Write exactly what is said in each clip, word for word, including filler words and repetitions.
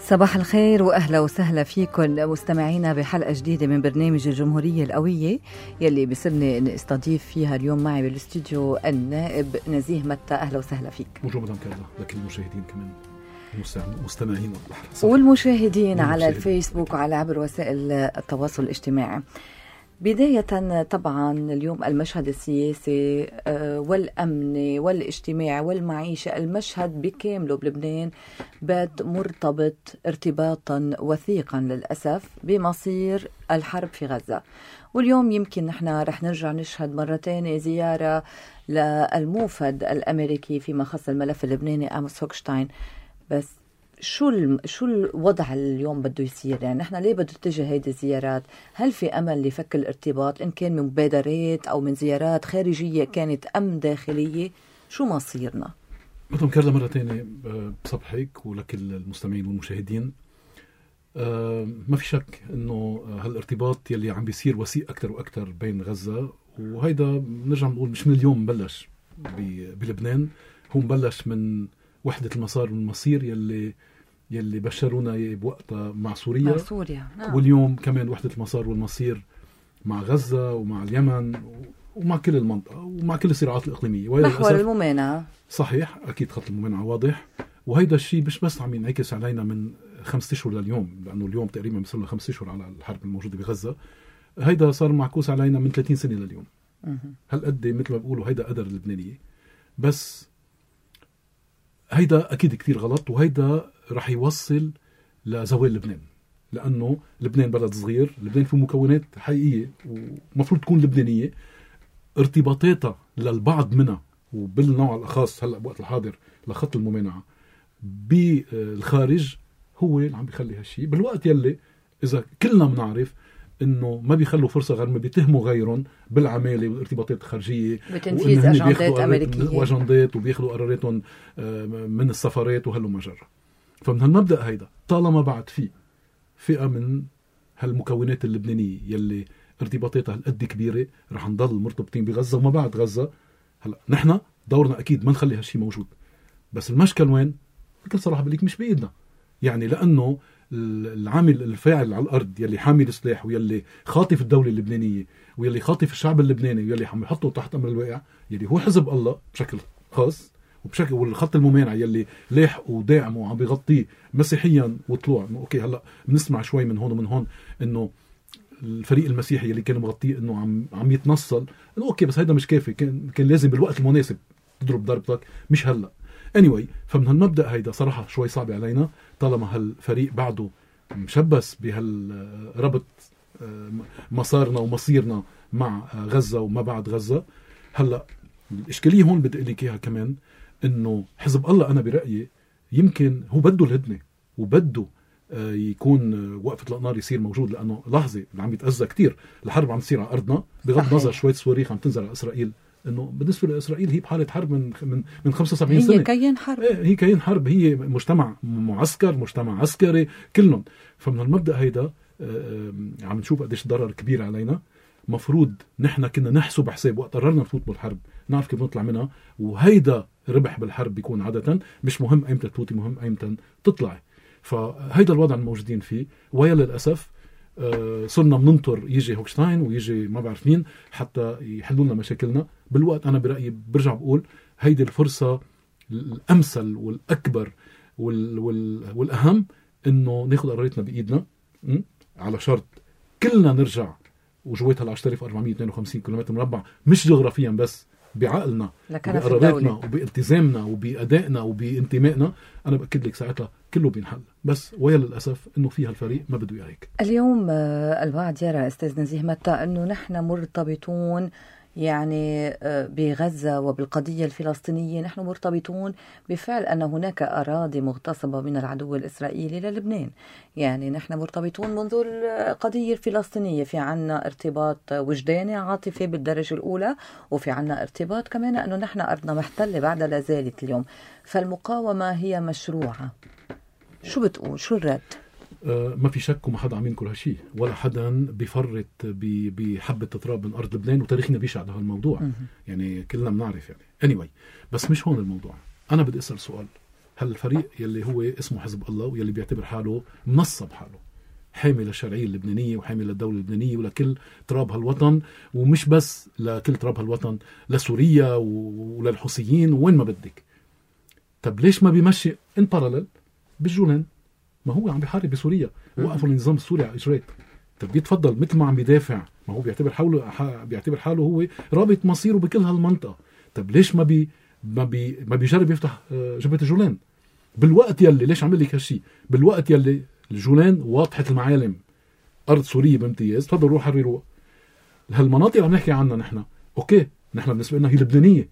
صباح الخير وأهلا وسهلا فيكم مستمعينا بحلقة جديدة من برنامج الجمهورية القوية يلي بيسرني أن استضيف فيها اليوم معي بالاستوديو النائب نزيه متى. أهلا وسهلا فيك. بونجور مدام كارلا، لكن المشاهدين كمان مستمعين والمشاهدين على الفيسبوك وعلى عبر وسائل التواصل الاجتماعي. بداية طبعا اليوم المشهد السياسي والأمني والاجتماعي والمعيشة، المشهد بكامله بلبنان بات مرتبط ارتباطا وثيقا للأسف بمصير الحرب في غزة. واليوم يمكن نحن رح نرجع نشهد مرة تانية زيارة للموفد الأمريكي فيما خص الملف اللبناني آموس هوكشتاين. بس شو شو الوضع اليوم بده يصير؟ يعني نحن ليه بده تتجه هيدي الزيارات؟ هل في امل لفك الارتباط ان كان من مبادرات او من زيارات خارجيه كانت ام داخليه؟ شو مصيرنا؟ مدام كارلا مرة تانية بصبحك ولكل المستمعين والمشاهدين. ما في شك انه هالارتباط يلي عم بيصير وثيق اكثر واكثر بين غزه، وهيدا نرجع نقول مش من اليوم بلش بلبنان، هو مبلش من وحدة المسار والمصير يلي يلي بشرونا بوقتها مع سوريا, مع سوريا. نعم. واليوم كمان وحدة المسار والمصير مع غزة ومع اليمن ومع كل المنطقة ومع كل الصراعات الإقليمية. محور الممانعة. صحيح، أكيد خط الممانعة واضح، وهيدا الشيء مش بس عم ينعكس علينا من خمسة أشهر لليوم، لأنه اليوم تقريبا بيصير له خمسة أشهر على الحرب الموجودة بغزة. هيدا صار معكوس علينا من ثلاثين سنة لليوم. هل قد مثل ما بيقولوا هيدا قدر اللبنانية، بس هيدا أكيد كتير غلط، وهيدا رح يوصل لزوال لبنان، لأنه لبنان بلد صغير، لبنان فيه مكونات حقيقية ومفروض تكون لبنانية، ارتباطاتها للبعض منها وبالنوع الأخص هلأ بوقت الحاضر لخط الممانعة بالخارج هو اللي عم بيخلي هالشي، بالوقت يلي إذا كلنا بنعرف انه ما بيخلوا فرصه غير ما بيتهموا غيرهم بالعماله والارتباطات الخارجيه بتنفيذ اجندات امريكيه واجندات وبياخذوا قراراتهم من السفارات وهلو مجرى. فمن هالمبدا هيدا طالما بعد في فئه من هالمكونات اللبنانيه يلي ارتباطاتها هالقد كبيره رح نضل مرتبطين بغزه وما بعد غزه. هلا نحن دورنا اكيد ما نخلي هالشي موجود، بس المشكل وين؟ بكل صراحه بليك مش بايدنا، يعني لانه العامل الفاعل على الأرض يلي حامل السلاح ويلي خاطف الدولة اللبنانية ويلي خاطف الشعب اللبناني ويلي عم يحطه تحت أمر الواقع يلي هو حزب الله بشكل خاص، وبشكل والخط الممانع يلي لاحق وداعم وعم بيغطيه مسيحيا وطلوع. أوكي هلأ بنسمع شوي من هون ومن هون إنه الفريق المسيحي يلي كان مغطيه إنه عم عم يتنصل، إنه أوكي بس هيدا مش كافي، كان كان لازم بالوقت المناسب تضرب ضربتك مش هلأ. anyway فمن هالمبدأ هيدا صراحة شوي صعب علينا طالما هالفريق بعده مشبس بهالربط مسارنا ومصيرنا مع غزة وما بعد غزة. هلأ الإشكالية هون بدي أقول لك إياها كمان، إنه حزب الله أنا برأيي يمكن هو بده الهدنة وبده يكون وقفة النار يصير موجود، لأنه لحظة عم يتأذى كتير، الحرب عم تصير على أرضنا بغض النظر شوية صواريخ عم تنزل على إسرائيل، انه بالنسبه لاسرائيل هي بحاله حرب من من من خمسة وسبعين سنه، هي كيان حرب. ايه هي كيان حرب، هي مجتمع معسكر مجتمع عسكري كلهم. فمن المبدا هيدا عم نشوف قديش ضرر كبير علينا. مفروض نحن كنا نحسب حساب وقت قررنا نفوت بالحرب نعرف كيف نطلع منها، وهيدا ربح بالحرب بيكون عاده مش مهم ايمتى تفوتي، مهم ايمتى تطلعي. فهيدا الوضع الموجودين فيه، ويا للاسف آه صرنا بننطر يجي هوكشتاين ويجي ما بعرف مين حتى يحلوا لنا مشاكلنا. بالوقت أنا برأيي برجع بقول هيدي الفرصة الأمثل والأكبر وال وال والأهم إنه ناخد قراراتنا بإيدنا، على شرط كلنا نرجع وجواتها العشرة آلاف وأربعمية واثنين وخمسين كيلومتر مربع، مش جغرافيا بس، بعقلنا وبقراراتنا وبالتزامنا وبأدائنا وبانتمائنا. أنا بأكد لك ساعتها كله بينحل، بس ويا للأسف إنه فيها الفريق ما بده إياه هيك. اليوم البعض يرى أستاذ نزيه متى إنه نحن مرتبطون يعني بغزة وبالقضية الفلسطينية، نحن مرتبطون بفعل أن هناك أراضي مغتصبة من العدو الإسرائيلي للبنان. يعني نحن مرتبطون منذ القضية الفلسطينية، في عنا ارتباط وجداني عاطفي بالدرجة الأولى، وفي عنا ارتباط كمان أنه نحن أرضنا محتلة بعد لا زالت اليوم. فالمقاومة هي مشروعة. شو بتقول؟ شو الرد؟ آه ما في شك وما حدا عم ينكر هالشيء، ولا حدا بيفرط بحبة تراب من أرض لبنان، وتاريخنا بيشهد هذا الموضوع. يعني كلنا بنعرف يعني anyway. بس مش هون الموضوع. أنا بدي أسأل سؤال، هالفريق يلي هو اسمه حزب الله ويلي بيعتبر حاله منصب حاله حامي للشرعية اللبنانية وحامي للدولة اللبنانية ولكل تراب هالوطن، ومش بس لكل تراب هالوطن، لسوريا وللحوثيين وين ما بدك. طب ليش ما بيمشي ان باراليل بالجولان؟ ما هو عم بيحارب بسوريا، وقفوا النظام السوري على اجريت. طب بيتفضل مثل ما عم بيدافع، ما هو بيعتبر حاله بيعتبر حاله هو رابط مصيره بكل هالمنطقة. طب ليش ما بي ما بي ما بيجرب يفتح جبهة الجولان بالوقت يلي، ليش عمل لك هالشيء بالوقت يلي الجولان واضحة المعالم أرض سورية بامتياز؟ تفضل روح حرروها. هالمناطق اللي عم نحكي عنها نحن اوكي، نحن بالنسبة لنا هي لبنانية،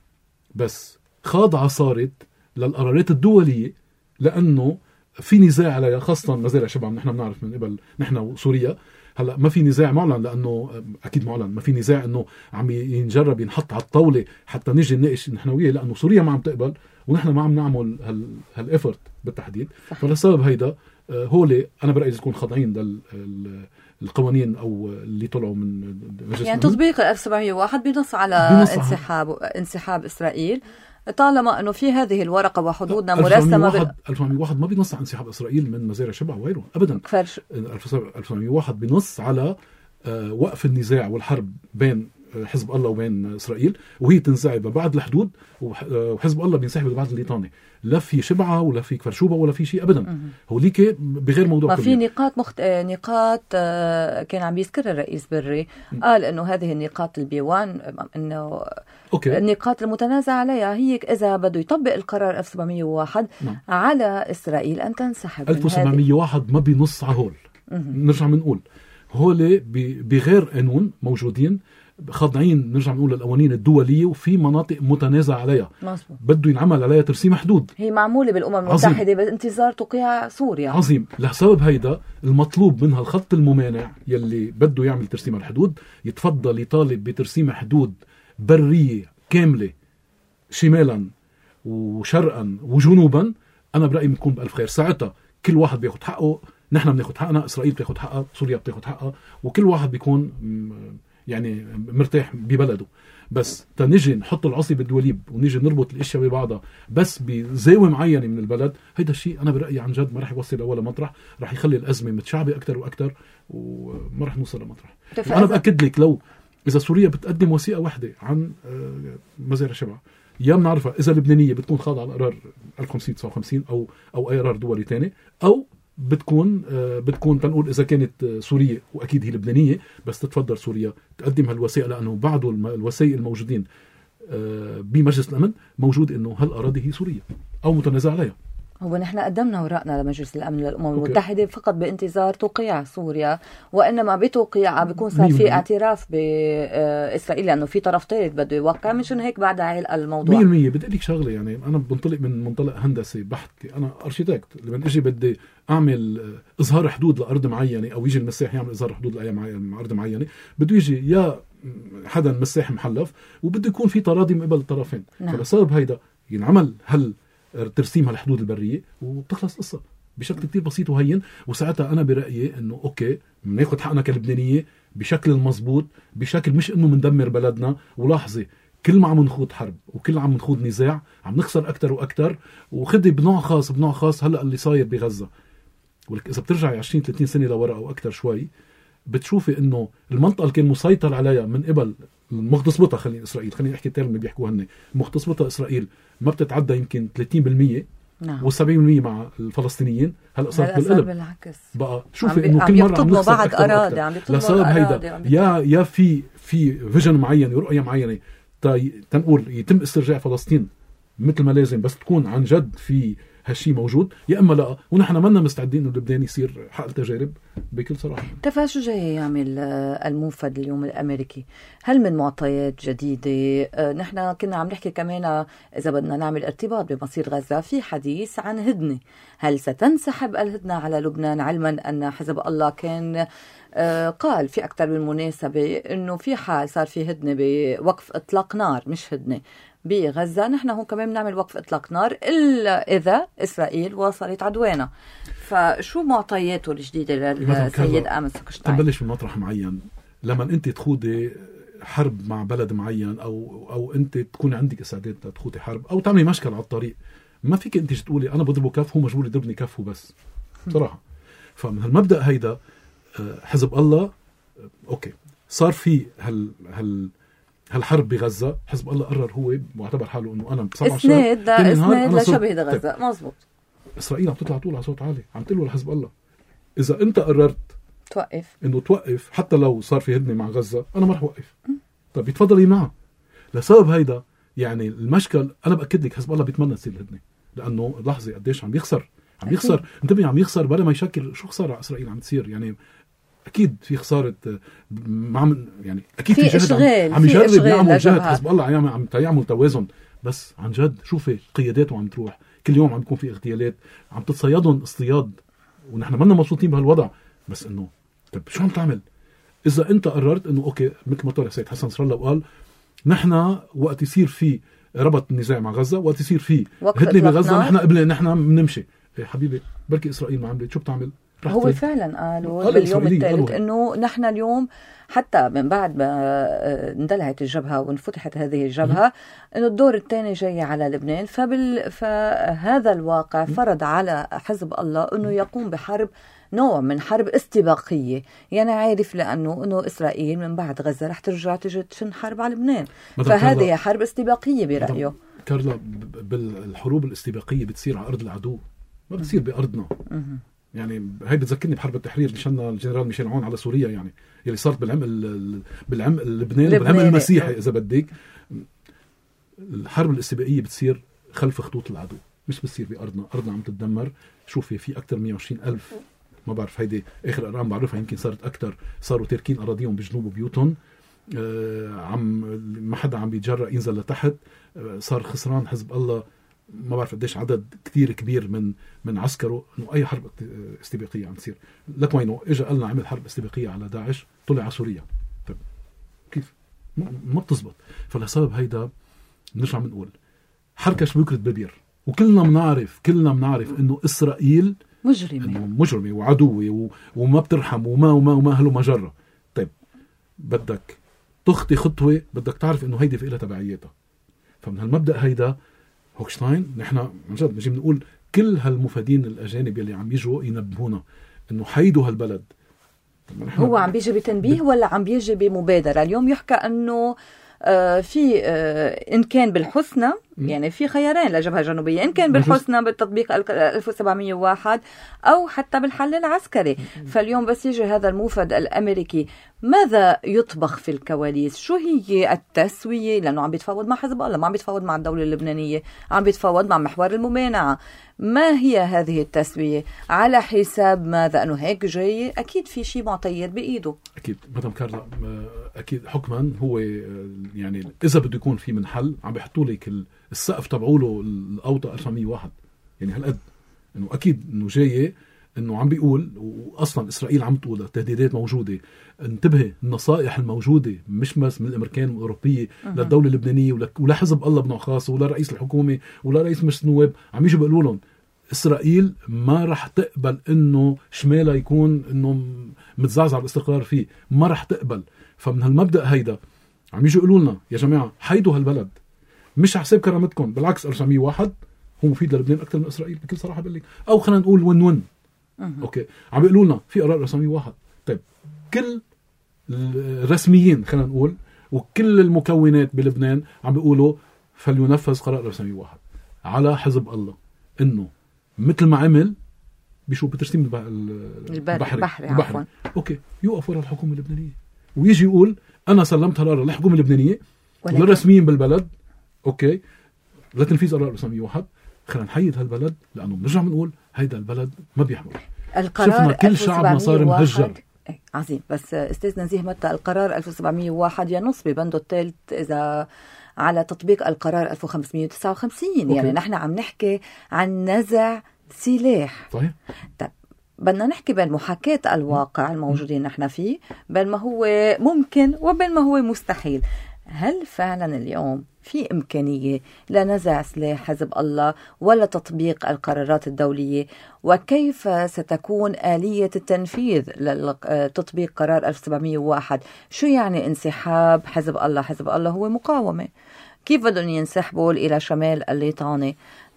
بس خاضعة صارت للقرارات الدولية لأنه في نزاع عليها، خاصة مزارع شبع. نحن بنعرف من قبل نحن وسوريا هلا ما في نزاع معلن، لأنه أكيد معلن ما في نزاع إنه عم ينجرب ينحط على الطاولة حتى نيجي نناقش نحن وياه، لأنه سوريا ما عم تقبل ونحن ما عم نعمل هال هالإفرت بالتحديد. فلسبب هيدا هولي أنا برأيي تكون خاضعين للقوانين أو اللي طلعوا من مجلس يعني تطبيق ألف وسبعمية وواحد بنص على بنص انسحاب انسحاب إسرائيل، طالما أنه في هذه الورقة وحدودنا مرسمة. بال... ألف وتسعمية وواحد ما بينص على انسحاب إسرائيل من مزارع شبع وغيره أبدا. فرش. ألف وتسعمية وواحد بينص على وقف النزاع والحرب بين حزب الله وبين إسرائيل، وهي تنسحب بعد الحدود، وحزب الله بينسحب بعد الليطانة. لا في شبعة ولا في كفرشوبة ولا في شيء أبدا. هو ليك بغير موضوع. ما في نقاط مخت... نقاط كان عم بيذكرها الرئيس بري، قال إنه هذه النقاط البيوان إنه أوكي. النقاط المتنازع عليها هي إذا بده يطبق القرار ألف وسبعمية وواحد نعم. على إسرائيل أن تنسحب. ألف وسبعمية وواحد ما بينص على هول. نرجع منقول هول بغير قانون موجودين خاضعين، نرجع نقول للقوانين الدولية، وفي مناطق متنازع عليها مصبوط. بده ينعمل عليها ترسيم حدود. هي معمولة بالأمم المتحدة بانتظار توقيع سوريا. عظيم. لسبب هيدا المطلوب منها الخط الممانع يلي بده يعمل ترسيم الحدود يتفضل يطالب بترسيم حدود برية كاملة شمالا وشرقا وجنوبا. أنا برأيي بنكون بألف خير. ساعتها كل واحد بياخد حقه، نحن بناخد حقنا، إسرائيل بتاخد حقها، سوريا بتاخد حقها، وكل واحد بيكون يعني مرتاح ببلده. بس تنجي نحط العصي بالدوليب ونيجي نربط الاشياء ببعضها بس بزاوية معينة من البلد، هيدا الشيء أنا برأيي عن جد ما رح يوصل لأول مطرح، رح يخلي الأزمة متشعبة أكتر وأكتر وما رح نوصل لمطرح. أنا بأكد لك لو إذا سوريا بتقدم وثيقة واحدة عن مزارع شبع، يا بنعرفها إذا لبنانية بتكون خاضعة على قرار ألف وخمسمية وتسعة وخمسين أو أو أي قرار دولي تاني، أو بتكون بتكون تنقول إذا كانت سورية وأكيد هي لبنانية بس تتفضل سوريا تقدم هالوثيقة، لأنه بعض الوثائق الموجودين بمجلس الأمن موجود إنه هالأراضي هي سورية أو متنازع عليها. هو نحن قدمنا ورقنا لمجلس الأمن للأمم المتحدة فقط بانتظار توقيع سوريا، وإنما بتوقيع بيكون صار في اعتراف بإسرائيل لأنه في طرف ثالث بده يوقع، مشان هيك بعدها علق الموضوع. مية بالمية. بدي لك شغلة، يعني أنا بنطلق من منطلق هندسي بحت، أنا أرشيتكت. لما أجي بدي أعمل إظهار حدود لأرض معينة أو يجي المساح يعمل إظهار حدود لأرض معينة، بده يجي يا حدا مساح محلف وبده يكون في تراضي من قبل الطرفين. نعم. فبسبب هيدا ينعمل هل ترسيم هالحدود البرية وبتخلص قصة بشكل كتير بسيط وهين. وساعتها أنا برأيي إنه أوكي بناخد حقنا كلبنانية بشكل المضبوط، بشكل مش إنه مندمر بلدنا. ولاحظي كل ما عم نخوض حرب وكل عم نخوض نزاع عم نخسر أكتر وأكتر، وخدي بنوع خاص بنوع خاص هلأ اللي صاير بغزة. ولك إذا بترجعي عشرين ثلاثين سنة لورا أو أكتر شوي بتشوفي إنه المنطقة اللي كان مسيطر عليها من قبل مغتصبتها خلينا إسرائيل، خلينا نحكي ترم بيحكوها هن مغتصبتها إسرائيل ما بتتعدى يمكن ثلاثين بالمية. نعم. وسبعين بالمية مع الفلسطينيين. هلا صار بالقلب بالعكس. بقى شوفي انه كل مره عم نخسر بعد اراضي عم يطلبوا لسبب هيدا، يا يا في في فيجن معين ورؤيه معينه تنقول يتم استرجاع فلسطين مثل ما لازم، بس تكون عن جد في هالشي موجود، يا اما لا. ونحن منا مستعدين انه لبنان يصير حقل تجارب بكل صراحه. تفا شو جاي يعمل الموفد اليوم الامريكي؟ هل من معطيات جديده؟ نحن كنا عم نحكي كمان اذا بدنا نعمل ارتباط بمصير غزه في حديث عن هدنه، هل ستنسحب الهدنه على لبنان، علما ان حزب الله كان قال في أكثر من مناسبة إنه في حال صار في هدنة بوقف إطلاق نار مش هدنة بغزة، نحن هون كمان بنعمل وقف إطلاق نار إلا إذا إسرائيل واصلت عدوانها. فشو معطياته الجديدة للسيد آموس هوكشتاين؟ تبلش من مطرح معين. لما أنت تخوضي حرب مع بلد معين أو أو أنت تكون عندك استعداد تخوضي حرب أو تعملي مشكل على الطريق ما فيك انت تقولي انا بضربه كف، هو مجبور يضربني كف وبس بصراحه. فمن هالمبدا هيدا حزب الله اوكي صار في هال هال هالحرب بغزه، حزب الله قرر هو معتبر حاله انه انا بسبع شهور اسناد اسناد لشبه غزه. مزبوط. اسرائيل عم تطلع طول على صوت عالي عم تقول لحزب الله اذا انت قررت توقف انه توقف حتى لو صار في هدنه مع غزه انا ما رح اوقف. طيب يتفضلي معه. لسبب هيدا يعني المشكل انا باكد لك حزب الله بيتمنى تصير الهدنه، لانه لحظه قديش عم يخسر عم يخسر انتبهي عم يخسر بلا ما يشكل شو خساره اسرائيل عم تصير. يعني اكيد في خساره مع يعني اكيد في جهد عم, عم يجرب يعمل جهد حزب الله عم عم يعمل توازن، بس عن جد شوفي قياداته عم تروح كل يوم، عم يكون في اغتيالات عم تتصيدهم اصطياد، ونحن ما لنا مبسوطين بهالوضع. بس انه طيب شو عم تعمل اذا انت قررت انه اوكي مثل ما طلع سيد حسن نصر الله وقال نحن وقت يصير في ربط النزاع مع غزه، وقت يصير في هدنه بغزه نحن قبل نحن بنمشي. إيه حبيبي بركي اسرائيل ما عملت شو بتعمل؟ هو فعلا قالوا باليوم الثالث انه نحن اليوم حتى من بعد ما اندلعت الجبهه وانفتحت هذه الجبهه انه الدور الثاني جاي على لبنان. فبال فهذا الواقع فرض على حزب الله انه يقوم بحرب، نوع من حرب استباقيه. يعني عارف لانه انه اسرائيل من بعد غزه رح ترجع تجي تشن حرب على لبنان، فهذه حرب استباقيه برايه. كارلا بالحروب الاستباقيه بتصير على ارض العدو، ما بتصير بارضنا. يعني هاي بتذكرني بحرب التحرير اللي شلنا الجنرال ميشيل عون على سوريا، يعني اللي صارت بالعمق بالعمق اللبناني بالعمق المسيحي اذا بدك. الحرب الاستباقيه بتصير خلف خطوط العدو، مش بتصير بارضنا. ارضنا عم تتدمر. شوفي في اكثر من مية وعشرين ألف، ما بعرف هيدي اخر ارقام بعرفها يمكن صارت اكثر، صاروا تاركين اراضيهم بجنوب بيوتهم. آه عم ما حدا عم بيتجرأ ينزل لتحت. آه صار خسران حزب الله ما بعرف قديش عدد كتير كبير من من عسكره. انه اي حرب استباقيه عم تصير لك وينه اجى قالنا عمل حرب استباقيه على داعش طلع على سوريا. طيب كيف ما بتزبط. فلسبب هيدا بنرجع بنقول حركه بكره ببير، وكلنا بنعرف كلنا بنعرف انه اسرائيل مجرمه إنه مجرمه وعدوه وما بترحم وما وما وما هلو مجره. طيب بدك تخطي خطوه بدك تعرف انه هيدي في لها تبعياتها. فمن هالمبدا هيدا هوكشتاين نحن عن جد بنجي بنقول كل هالمفادين الاجانب اللي عم يجوا ينبهونا انه حيدوا هالبلد. هو عم بيجي بتنبيه ولا عم بيجي بمبادره؟ اليوم يحكى انه آه في آه ان كان بالحسنى، يعني في خيارين للجبهه الجنوبيه، ان كان بالحسنى بالتطبيق ألف وسبعمية وواحد او حتى بالحل العسكري. فاليوم بس يجي هذا الموفد الامريكي، ماذا يطبخ في الكواليس؟ شو هي التسويه؟ لانه عم بيتفاوض مع حزب الله، ما عم بيتفاوض مع الدوله اللبنانيه، عم بيتفاوض مع محور الممانعه. ما هي هذه التسويه؟ على حساب ماذا؟ انه هيك جاي اكيد في شيء معطيات بايده. اكيد مدام كارلا، اكيد حكما هو يعني اذا بده يكون في من حل عم بيحطوا لك السقف تبعوله الاوطى ألف وتسعمية وواحد، يعني هالقد انه اكيد انه جاي انه عم بيقول. واصلا اسرائيل عم تقول التهديدات موجوده. انتبهي النصائح الموجوده مش بس من الامريكان والاوروبيه للدوله اللبنانيه ولا حزب الله بنوع خاص ولا رئيس الحكومه ولا رئيس مجلس النواب، عم يجوا بيقولوا لهم اسرائيل ما رح تقبل انه شمالها يكون انه متزعزع الاستقرار فيه، ما رح تقبل. فمن هالمبدا هيدا عم يجوا يقولوا لنا يا جماعه حيدوا هالبلد، مش على حساب كرامتكم، بالعكس ألف وتسعمية وواحد هو مفيد للبنان اكثر من اسرائيل بكل صراحه بقول لك. او خلينا نقول ون ون. اوكي عم بيقولوا لنا في قرار ألف وتسعمية وواحد. طيب كل الرسميين خلينا نقول وكل المكونات بلبنان عم بيقولوا فلينفذ قرار ألف وتسعمية وواحد على حزب الله، انه مثل ما عمل بشو بترسيم البحري البحري عفوا اوكي يوقف وراء الحكومه اللبنانيه ويجي يقول انا سلمت قرار للحكومه اللبنانيه وللرسميين بالبلد اوكي لتنفيذ قرار ألف وتسعمية وواحد. خلينا نحيد هالبلد لانه بنرجع بنقول هيدا البلد ما بيحمل. شفنا كل شعبنا صار مهجر. عظيم. بس استاذ نزيه متى القرار ألف وسبعمية وواحد ينص ببنده الثالث اذا على تطبيق القرار ألف وخمسمية وتسعة وخمسين. أوكي. يعني نحن عم نحكي عن نزع سلاح. صحيح. طيب بدنا نحكي بين محاكاة الواقع الموجودين نحن فيه بين ما هو ممكن وبين ما هو مستحيل. هل فعلا اليوم في إمكانية لنزع سلاح حزب الله ولا تطبيق القرارات الدولية؟ وكيف ستكون آلية التنفيذ لتطبيق قرار ألف وسبعمية وواحد؟ شو يعني انسحاب حزب الله؟ حزب الله هو مقاومة، كيف بدهم ينسحبوا إلى شمال الليطاني؟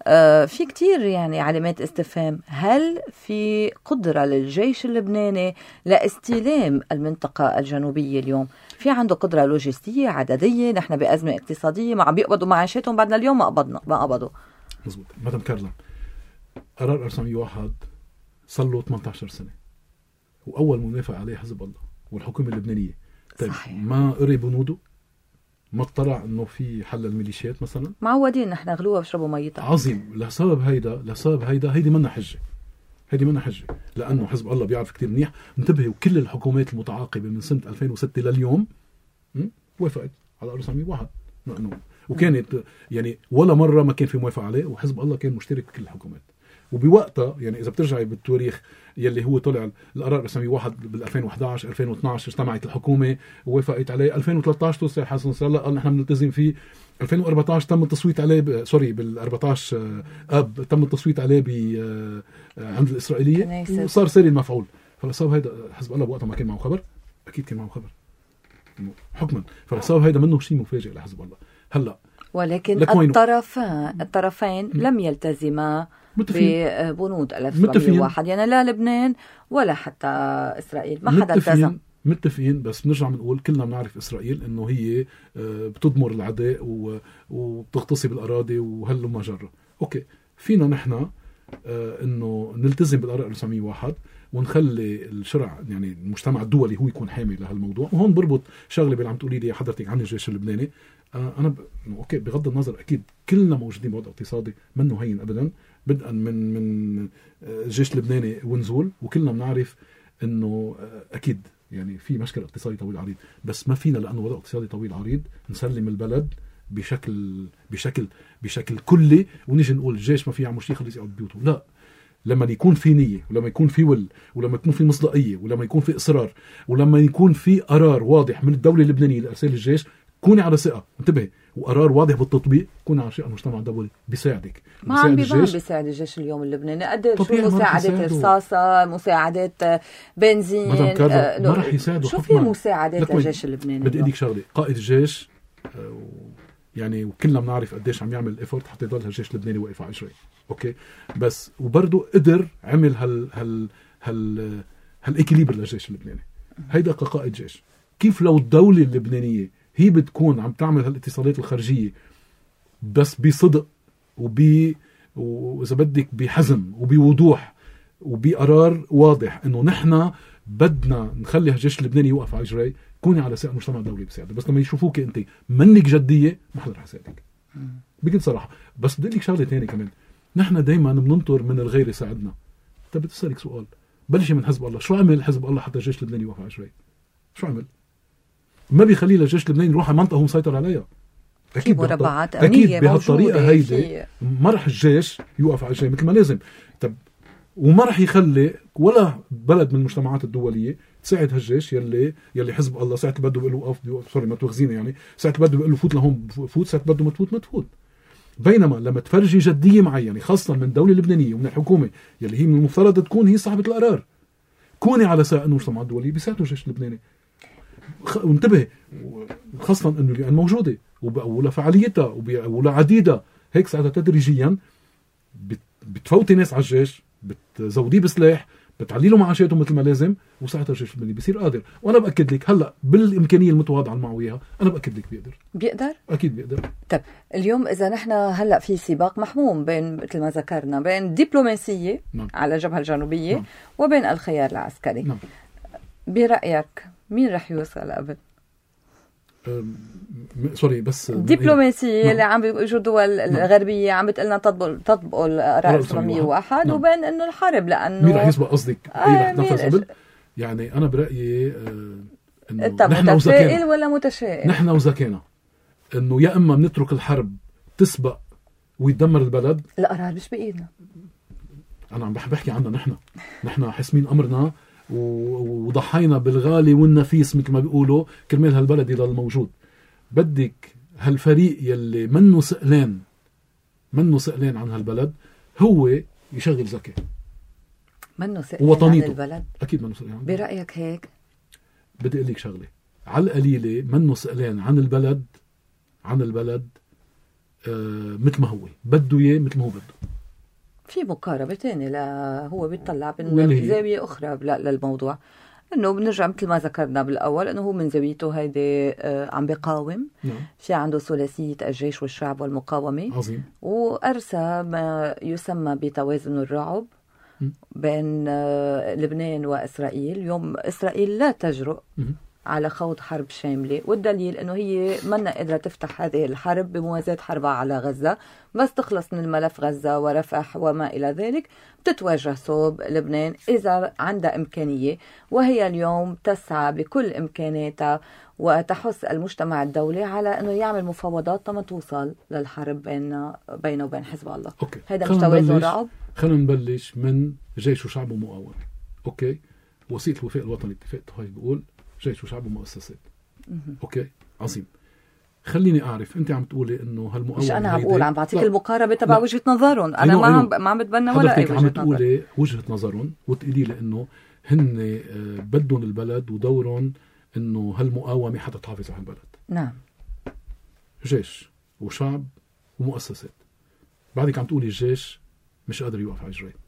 آه في كتير يعني علامات استفهام. هل في قدرة للجيش اللبناني لاستلام المنطقة الجنوبية اليوم؟ في عنده قدرة لوجستية عددية؟ نحن بأزمة اقتصادية، ما عم بيقبضوا معاشاتهم بعدنا اليوم، ما قبضنا ما قبضوا. مزبوط مدام كارلا، قرار أربعمية وواحد صار له ثمانية عشر سنة، وأول موافق عليه حزب الله والحكومة اللبنانية. طيب ما قري بنوده؟ ما اطلع انه في حل الميليشيات مثلا؟ معودين نحن غلوها بشربوا ميتها. عظيم. لسبب هيدا لسبب هيدا هيدي منا حجه، هيدي منا حجه، لانه حزب الله بيعرف كتير منيح. انتبهوا، كل الحكومات المتعاقبه من سنه ألفين وستة لليوم وافقت على أربعمية وواحد، وكانت يعني ولا مره ما كان في موافقه عليه، وحزب الله كان مشترك بكل الحكومات. وبوقتها يعني اذا بترجعي بالتاريخ يلي هو طلع القرار أربعمية وواحد بال ألفين وإحدى عشر ألفين واثناشر، اجتمعت الحكومه ووافقت عليه. ألفين وثلاثة عشر توصل حسن نصر الله قال نحن بنلتزم فيه. ألفين وأربعة عشر تم التصويت عليه ب... سوري بال أربعة عشر اب تم التصويت عليه ب عند الاسرائيليه، وصار ساري المفعول. فلسبب هيدا حزب الله بوقتها ما كان معه خبر، اكيد كان معه خبر حكما. فلسبب هيدا منه شيء مفاجئ لحزب الله. هلا ولكن الطرفان الطرفين لم يلتزما ببنود ألف وتسعمية وواحد، يعني لا لبنان ولا حتى إسرائيل، ما حدا التزم. متفقين، بس بنرجع بنقول كلنا بنعرف إسرائيل إنه هي بتدمر العداء وبتغتصب الأراضي وهل ما جرى. أوكي، فينا نحن إنه نلتزم بالقرار أربعمية وواحد ونخلي الشرع يعني المجتمع الدولي هو يكون حامي لهالموضوع. وهون بربط شغله اللي عم تقولي لي حضرتك عن الجيش اللبناني. انا ب... اوكي، بغض النظر اكيد كلنا موجودين بوضع اقتصادي منه هين ابدا، بدءا من من الجيش اللبناني ونزول، وكلنا بنعرف انه اكيد يعني في مشكله اقتصادي طويل عريض، بس ما فينا لانه وضع اقتصادي طويل عريض نسلم البلد بشكل بشكل بشكل كلي ونيجي نقول الجيش ما في يعمل شيء خلص يقعد ببيوته. لا، لما يكون في نية، ولما يكون في ول، ولما يكون في مصداقية، ولما يكون في إصرار، ولما يكون في قرار واضح من الدولة اللبنانية لإرسال الجيش، كوني على ثقة. انتبه، وقرار واضح بالتطبيق، كوني على ثقة المجتمع الدولي بيساعدك. ما عم بيبان بيساعد الجيش اليوم اللبناني. قد شو مساعدات رصاصة، مساعدات بنزين، آه ما راح يساعدوا. شو في مساعدات للجيش اللبناني؟ بدي أقول لك شغلة، قائد الجيش آه يعني وكلنا بنعرف قديش عم يعمل إفورت حتى يضل هالجيش اللبناني واقف على رجليه. اوكي، بس وبرضه قدر عمل هال هال هال هالاكيليبر للجيش اللبناني. هيدا كقائد جيش. كيف لو الدولة اللبنانية هي بتكون عم تعمل هالاتصالات الخارجية بس بصدق وب واذا بدك بحزم وبوضوح وبقرار واضح انه نحن بدنا نخلي هالجيش اللبناني يوقف على رجليه، كوني على ثقة المجتمع الدولي بيساعدك. بس لما يشوفوك انت منك جدية ما حدا رح يساعدك بكل صراحة. بس بدي لك شغلة تانية كمان، نحن دايما بننطر من الغير يساعدنا. طيب بدي اسالك سؤال، بلشي من حزب الله، شو عمل حزب الله حتى الجيش اللبناني يوقف على رجليه؟ شو عمل؟ ما بيخلي للجيش اللبناني يروح على منطقة هو مسيطر عليها. اكيد مربعات اكيد بهالطريقة هيدي ما رح الجيش يوقف على رجليه مثل ما لازم. طب وما رح يخلي ولا بلد من المجتمعات الدولية تساعد هالجيش يلي يلي حزب الله ساعة بده بيقول له وقف، سوري ما تواخذيني يعني، ساعة بده بيقول له فوت لهون فوت، ساعة بده ما تفوت ما تفوت. بينما لما تفرجي جدية معينة خاصة من الدولة اللبنانية ومن الحكومة يلي هي من المفترض تكون هي صاحبة القرار، كوني على ساعة انه المجتمع الدولي بيساعدوا الجيش اللبناني. وانتبه خاصة انه اليو ان موجودة ولا فعاليتها ولا عديدة هيك، ساعتها تدريجيا بتفوتي ناس على الجيش، بتزوديه بسلاح، بتعلي له معاشاته مثل ما لازم، وساعتها الجيش اللبناني بيصير قادر. وانا باكد لك هلا بالامكانيه المتواضعه اللي معه اياها، انا باكد لك بيقدر بيقدر اكيد بيقدر. طب اليوم اذا نحن هلا في سباق محموم بين مثل ما ذكرنا بين الدبلوماسيه نعم. على الجبهه الجنوبيه نعم. وبين الخيار العسكري نعم. برايك مين رح يوصل قبل؟ سوري بس الدبلوماسية نعم. اللي عم بيجوا دول نعم. الغربية عم بتقلنا تطبقوا تطبقوا القرار أربعمية وواحد نعم. وبين انه الحرب، لانه مين رح يسبق قصدك؟ اي رح تنفذ قبل؟ يعني انا برايي آه انه نحن متفائل ولا متشائم؟ نحن وذكينا انه يا اما بنترك الحرب تسبق ويدمر البلد. القرار مش بايدنا، انا عم بحكي عننا نحن نحن حاسمين امرنا وضحينا بالغالي والنفيس مثل ما بيقولوا كرمال هالبلد يضل موجود. بدك هالفريق يلي منه سئلان منه سئلان عن هالبلد هو يشغل ذكي، منه سئلان عن البلد. اكيد منه سئلان. برايك هيك؟ بدي اقول لك شغله، على القليله منه سئلان عن البلد عن البلد آه مثل ما هو بده اياه مثل ما هو بده. في مقاربة تانية، لا هو بيطلع من زاوية أخرى للموضوع، إنه بنرجع مثل ما ذكرنا بالأول إنه هو من زاويته هيدي آه عم بيقاوم. نعم. في عنده ثلاثية الجيش والشعب والمقاومة. عظيم. وأرسى ما يسمى بتوازن الرعب م. بين آه لبنان وإسرائيل. يوم إسرائيل لا تجرؤ م. على خوض حرب شاملة، والدليل أنه هي منا قادرة تفتح هذه الحرب بموازاة حربها على غزة، بس تخلص من الملف غزة ورفح وما إلى ذلك بتتوجه صوب لبنان إذا عندها إمكانية، وهي اليوم تسعى بكل إمكاناتها وتحث المجتمع الدولي على أنه يعمل مفاوضات لما توصل للحرب بين بينه وبين حزب الله. أوكي. هذا مش توازن رعب. خلينا نبلش من جيش وشعب ومقاومة. أوكي. وسيلة الوفاق الوطني اتفاق هاي بقول جيش وشعب ومؤسسات. اوكي عظيم. خليني اعرف انت عم تقولي انه هالمقاومه مش انا عم بقول، عم بعطيك المقاربه تبع وجهه نظرهم، انا ما عم ما عم بتبنى ولا اي وجهه نظر. عم تقولي وجهه نظرهم وتقولي لي انه هن بدهم البلد ودورهم انه هالمقاومه حتى تحافظ على البلد. نعم. جيش وشعب ومؤسسات. بعدك عم تقولي الجيش مش قادر يوقف على رجليه.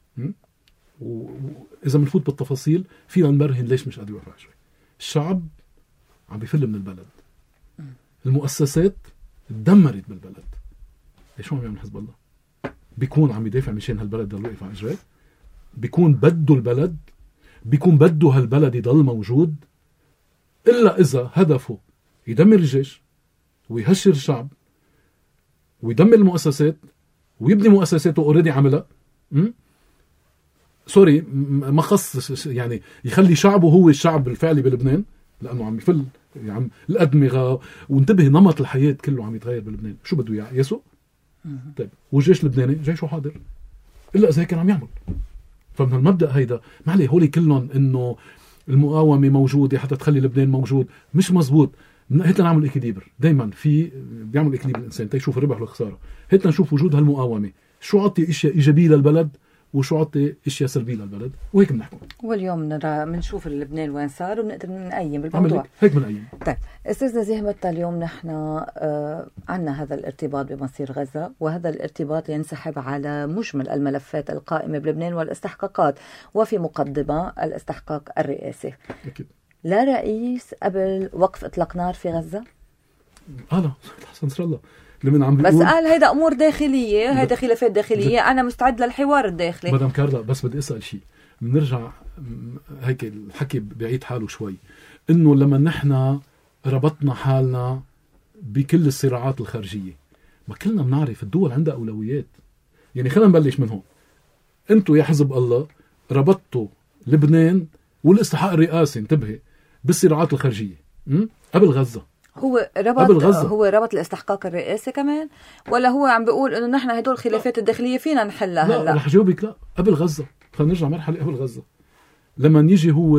واذا بنفوت بالتفاصيل فينا نبرهن ليش مش قادر يوقف على رجليه. الشعب عم بيفل من البلد. المؤسسات تدمرت بالبلد. ليش هو عم يعمل حزب الله؟ بيكون عم يدافع مشان هالبلد ضل واقف على رجليه؟ بيكون بده البلد؟ بيكون بده هالبلد يضل موجود؟ إلا إذا هدفه يدمر الجيش ويهشر الشعب ويدمر المؤسسات ويبني مؤسساته اوريدي عملها. م? سوري ما خص يعني يخلي شعبه هو الشعب الفعلي بلبنان، لأنه عم يفل يعني الأدمغة. وانتبه نمط الحياة كله عم يتغير بلبنان. شو بده إياه يسوع؟ طيب والجيش اللبناني جيشه حاضر إلا إذا كان عم يعمل. فمن المبدأ هيدا ما عليه هولي كلهم إنه المقاومة موجودة حتى تخلي لبنان موجود، مش مزبوط. هيك نعمل إكليبر دايما في بيعمل إكليبر الإنسان تيشوف الربح والخسارة. هيك نشوف وجود هالمقاومة شو عطي إشياء إيجابية للبلد وشو عطي اشياء سلبيه للبلد، وهيك بنحكم. واليوم نرى بنشوف لبنان وين صار وبنقدر نقيم بالموضوع. هيك بنقيم. طيب استاذ نزيه متى، اليوم نحن آه عندنا هذا الارتباط بمصير غزه، وهذا الارتباط ينسحب على مجمل الملفات القائمه بلبنان والاستحقاقات، وفي مقدمه الاستحقاق الرئاسي. اكيد. لا رئيس قبل وقف اطلاق نار في غزه؟ اه لا حسن نصر الله لمن عم بس قال هيدا امور داخليه، هيدا خلافات داخليه، انا مستعد للحوار الداخلي. مدام كارلا بس بدي اسال شيء، بنرجع هيك الحكي بعيد حاله شوي، انه لما نحن ربطنا حالنا بكل الصراعات الخارجيه، ما كلنا بنعرف الدول عندها اولويات. يعني خلينا نبلش من هون. انتوا يا حزب الله ربطتوا لبنان والاستحقاق الرئاسي، انتبهي، بالصراعات الخارجيه قبل غزه. هو ربط هو ربط الاستحقاق الرئاسي كمان، ولا هو عم بيقول انه نحن هدول الخلافات الداخليه فينا نحلها هلا؟ لا رح جاوبك، لا قبل غزه. خلينا نرجع مرحله قبل غزه، لما يجي هو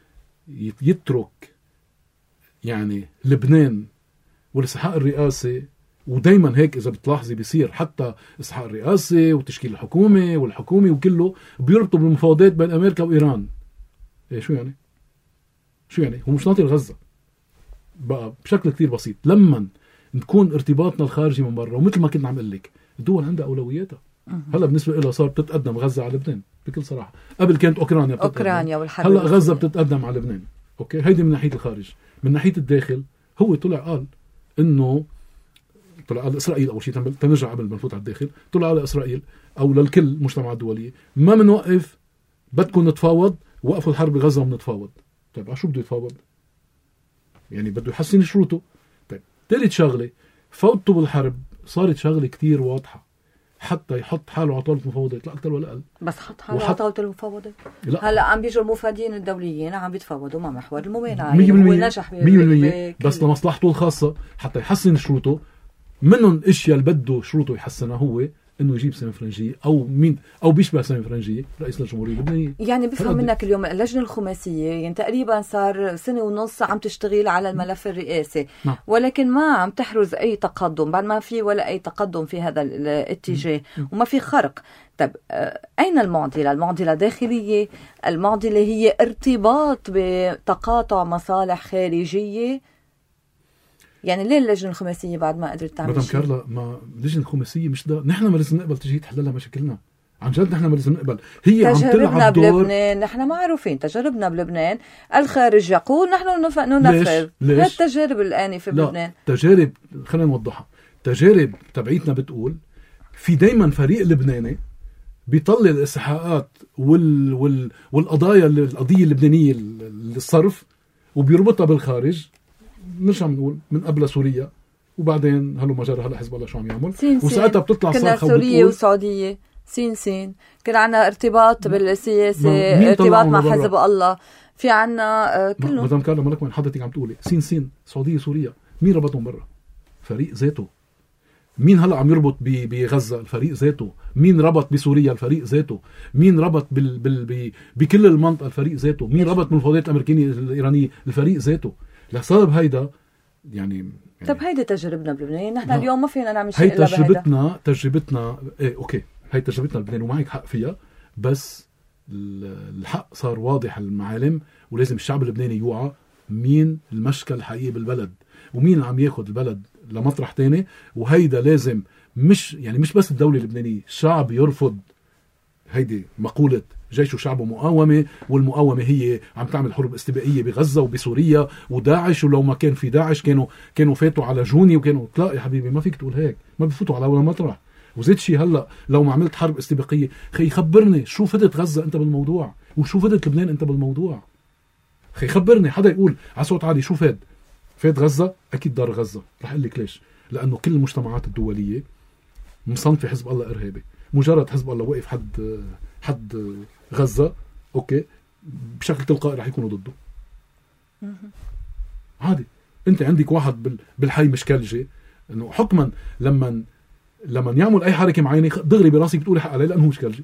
يترك يعني لبنان والاستحقاق الرئاسي. ودايما هيك اذا بتلاحظي بيصير حتى الاستحقاق الرئاسي وتشكيل الحكومه والحكومه وكله بيربطوا بالمفاوضات بين امريكا وايران. ايه شو يعني؟ شو يعني؟ هو مش ناطر غزه بقى بشكل كتير بسيط. لما نكون ارتباطنا الخارجي من برا، ومثل ما كنت عم اقول لك الدول عندها اولوياتها. هلا بالنسبه لها صار بتتقدم غزه على لبنان بكل صراحه. قبل كانت اوكرانيا بتتقدم، اوكرانيا والحرب، هلا غزه بتتقدم على لبنان. اوكي هيدي من ناحيه الخارج. من ناحيه الداخل هو طلع قال انه طلع على اسرائيل اول شيء، تنرجع قبل ما نفوت على الداخل، طلع على اسرائيل او للكل المجتمع الدولي، ما بنوقف، بدكم نتفاوض، وقفوا الحرب بغزه وبنتفاوض. طيب على شو بده يتفاوض؟ يعني بده يحسن شروطه. طيب ثالث شغله، فوتوا بالحرب صارت شغله كتير واضحه حتى يحط حاله على طاوله المفاوضات، لا اكثر ولا اقل. بس حط حاله على طاوله المفاوضات. هلا عم بيجوا المفادين الدوليين عم بيتفاوضوا مع محور الممانعه، يعني هو نجح مية بالمية بس لمصلحته الخاصه حتى يحسن شروطه. منهم اشياء اللي بده شروطه يحسنها هو انه يجيب سامي فرنجيه او مين او بيشبه سامي فرنجيه رئيس الجمهوريه اللبنانيه. يعني بفهم منك اليوم اللجنه الخماسيه يعني تقريبا صار سنه ونص عم تشتغل على الملف الرئاسي، نعم. ولكن ما عم تحرز اي تقدم، بعد ما في ولا اي تقدم في هذا الاتجاه وما في خرق. طب اين المعضله؟ المعضله داخليه، المعضله هي ارتباط بتقاطع مصالح خارجيه. يعني ليه اللجنة الخماسية بعد ما قدرت تعمل مدام شيء؟ كارلا، ما اللجنة الخماسية مش ده، نحن ما لازم نقبل تجي تحل لنا مشاكلنا. عن جد نحن ما لازم نقبل. هي عم تجاربنا تلعب دور. بلبنان نحن معروفين، تجاربنا بلبنان الخارج يقول نحن نف... ننفذ. هاي التجارب الآنفة بلبنان. لا، تجارب خلينا نوضحها. تجارب تبعيتنا بتقول في دايما فريق لبناني بيطلع الاستحقاقات وال... وال... والقضايا القضية اللبنانية للصرف وبيربطها بالخارج. نرجع بنقول من قبل سوريا وبعدين هلو مجرى هلا حزب الله شو عم يعمل، وساعتها بتطلع كنا سوريا وسعودية سين سين، كان عنا ارتباط بالسياسة، ارتباط مع حزب الله، في عنا كله. مدام كارلا مالك وين حضرتك عم تقولي سين سين سعودية سوريا، مين ربطهم برا؟ فريق ذاته. مين هلا عم يربط بغزة؟ الفريق ذاته. مين ربط بسوريا؟ الفريق ذاته. مين ربط بال بال بكل المنطقة؟ الفريق ذاته. مين ربط من الفضائيات الأمريكية الإيرانية؟ الفريق ذاته. لسبب هيدا يعني, يعني طب هيدا تجربنا بلبنان، نحن اليوم ما فينا نعمل شيء إلا بهيدا. هي تجربتنا تجربتنا ايه اوكي، هي تجربتنا بلبنان ومعك حق فيها، بس الحق صار واضح المعالم، ولازم الشعب اللبناني يوعى مين المشكل الحقيقي بالبلد ومين عم ياخد البلد لمطرح تاني. وهيدا لازم مش يعني مش بس الدولة اللبنانية، الشعب يرفض هيدي مقولة جيش وشعبه مقاومة، والمقاومة هي عم تعمل حرب استباقية بغزة وبسوريا وداعش، ولو ما كان في داعش كانوا كانوا فاتوا على جوني وكانوا. لا يا حبيبي، ما فيك تقول هيك، ما بفوتوا على ولا مطرح. وزيد شي هلا لو ما عملت حرب استباقية، خي خبرني شو فدت غزة انت بالموضوع وشو فدت لبنان انت بالموضوع. خي خبرني، حدا يقول على صوت عالي شو فاد؟ فاد غزة؟ اكيد دار غزة. رح اقول لك ليش. لانه كل المجتمعات الدولية مصنفة حزب الله ارهابي. مجرد حزب الله وقف حد حد غزة اوكي، بشكل تلقائي رح يكونوا ضده. عادي. انت عندك واحد بالحي مشكلجي، انه حكما لما لما يعمل اي حركه معينه دغري براسك بتقولي حق عليه لانه مشكلجي.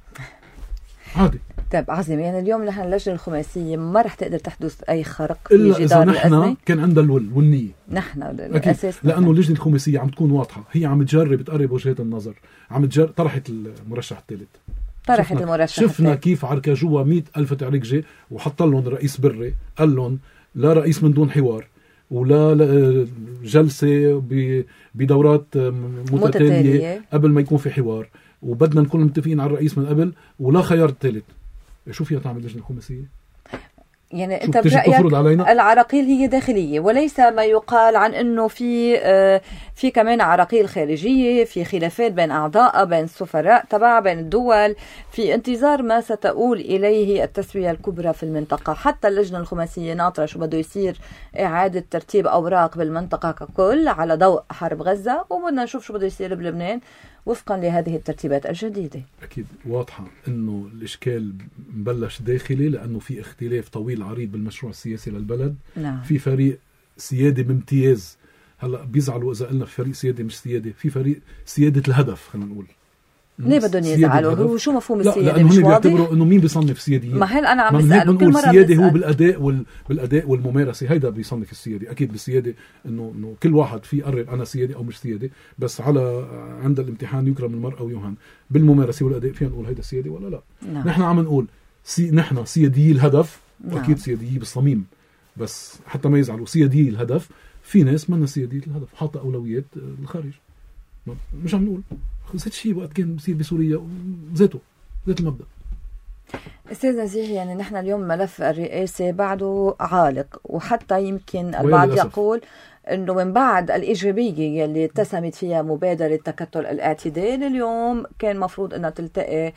عادي. طيب عظيم. يعني اليوم نحن اللجنه الخماسيه ما رح تقدر تحدث اي خرق الا اذا نحن كان عندها الول والنيه. نحن الاساس لانه اللجنه الخماسيه عم تكون واضحه، هي عم تجرب تقرب وجهات النظر، عم تجرب. طرحت المرشح الثالث طرحت المرشح شفنا كيف عركة جوا مئة ألف تعريجة وحط لهم رئيس بري، قال لهم لا رئيس من دون حوار ولا جلسة بدورات متتالية قبل ما يكون في حوار، وبدنا نكون متفقين على الرئيس من قبل، ولا خيار ثالث. شو فيها تعمل لجنة خماسية؟ يعني انت برأيك العراقيل هي داخلية وليس ما يقال عن انه في في كمان عراقيل خارجية، في خلافات بين اعضاء، بين السفراء تبع، بين الدول، في انتظار ما ستؤول اليه التسوية الكبرى في المنطقة. حتى اللجنة الخماسية ناطرة شو بده يصير، اعادة ترتيب اوراق بالمنطقة ككل على ضوء حرب غزة، وبدنا نشوف شو بده يصير بلبنان وفقا لهذه الترتيبات الجديدة. أكيد واضحة أنه الإشكال مبلش داخلي، لأنه في اختلاف طويل عريض بالمشروع السياسي للبلد. نعم. في فريق سيادة بامتياز، هلأ بيزعلوا إذا قلنا في فريق سيادة مش سيادة، في فريق سيادة الهدف. خلينا نقول ليه بدهم يزعلوا؟ هو شو مفهوم السيادة؟ لا، مش واضح. بيعتبروا انه مين بيصنف سياديين. ما هل انا عم بسأله كل مرة السيادة هو بالاداء وال... بالاداء والممارسة، هيدا بيصنف السيادة. اكيد بالسيادة انه انه كل واحد في يقرر انا سيادي او مش سيادي، بس على عند الامتحان يكرم المرء ويهان. بالممارسة والاداء فينا نقول هيدا سيادي ولا لا. نعم. نحن عم نقول سي... نحن سياديي الهدف. نعم. اكيد سياديي بالصميم، بس حتى ما يزعلوا سياديي الهدف. في ناس منا سيادية الهدف، حاطة اولويات الخارج. مش عم نقول زيت شيء وقت كان بيصير بسوريا ذاته ذات المبدأ. أستاذ نزيه، يعني نحن اليوم ملف الرئاسة بعده عالق، وحتى يمكن البعض يقول أنه من بعد الإيجابية اللي اتسمت فيها مبادرة تكتل الاعتدال، اليوم كان مفروض أنها تلتقي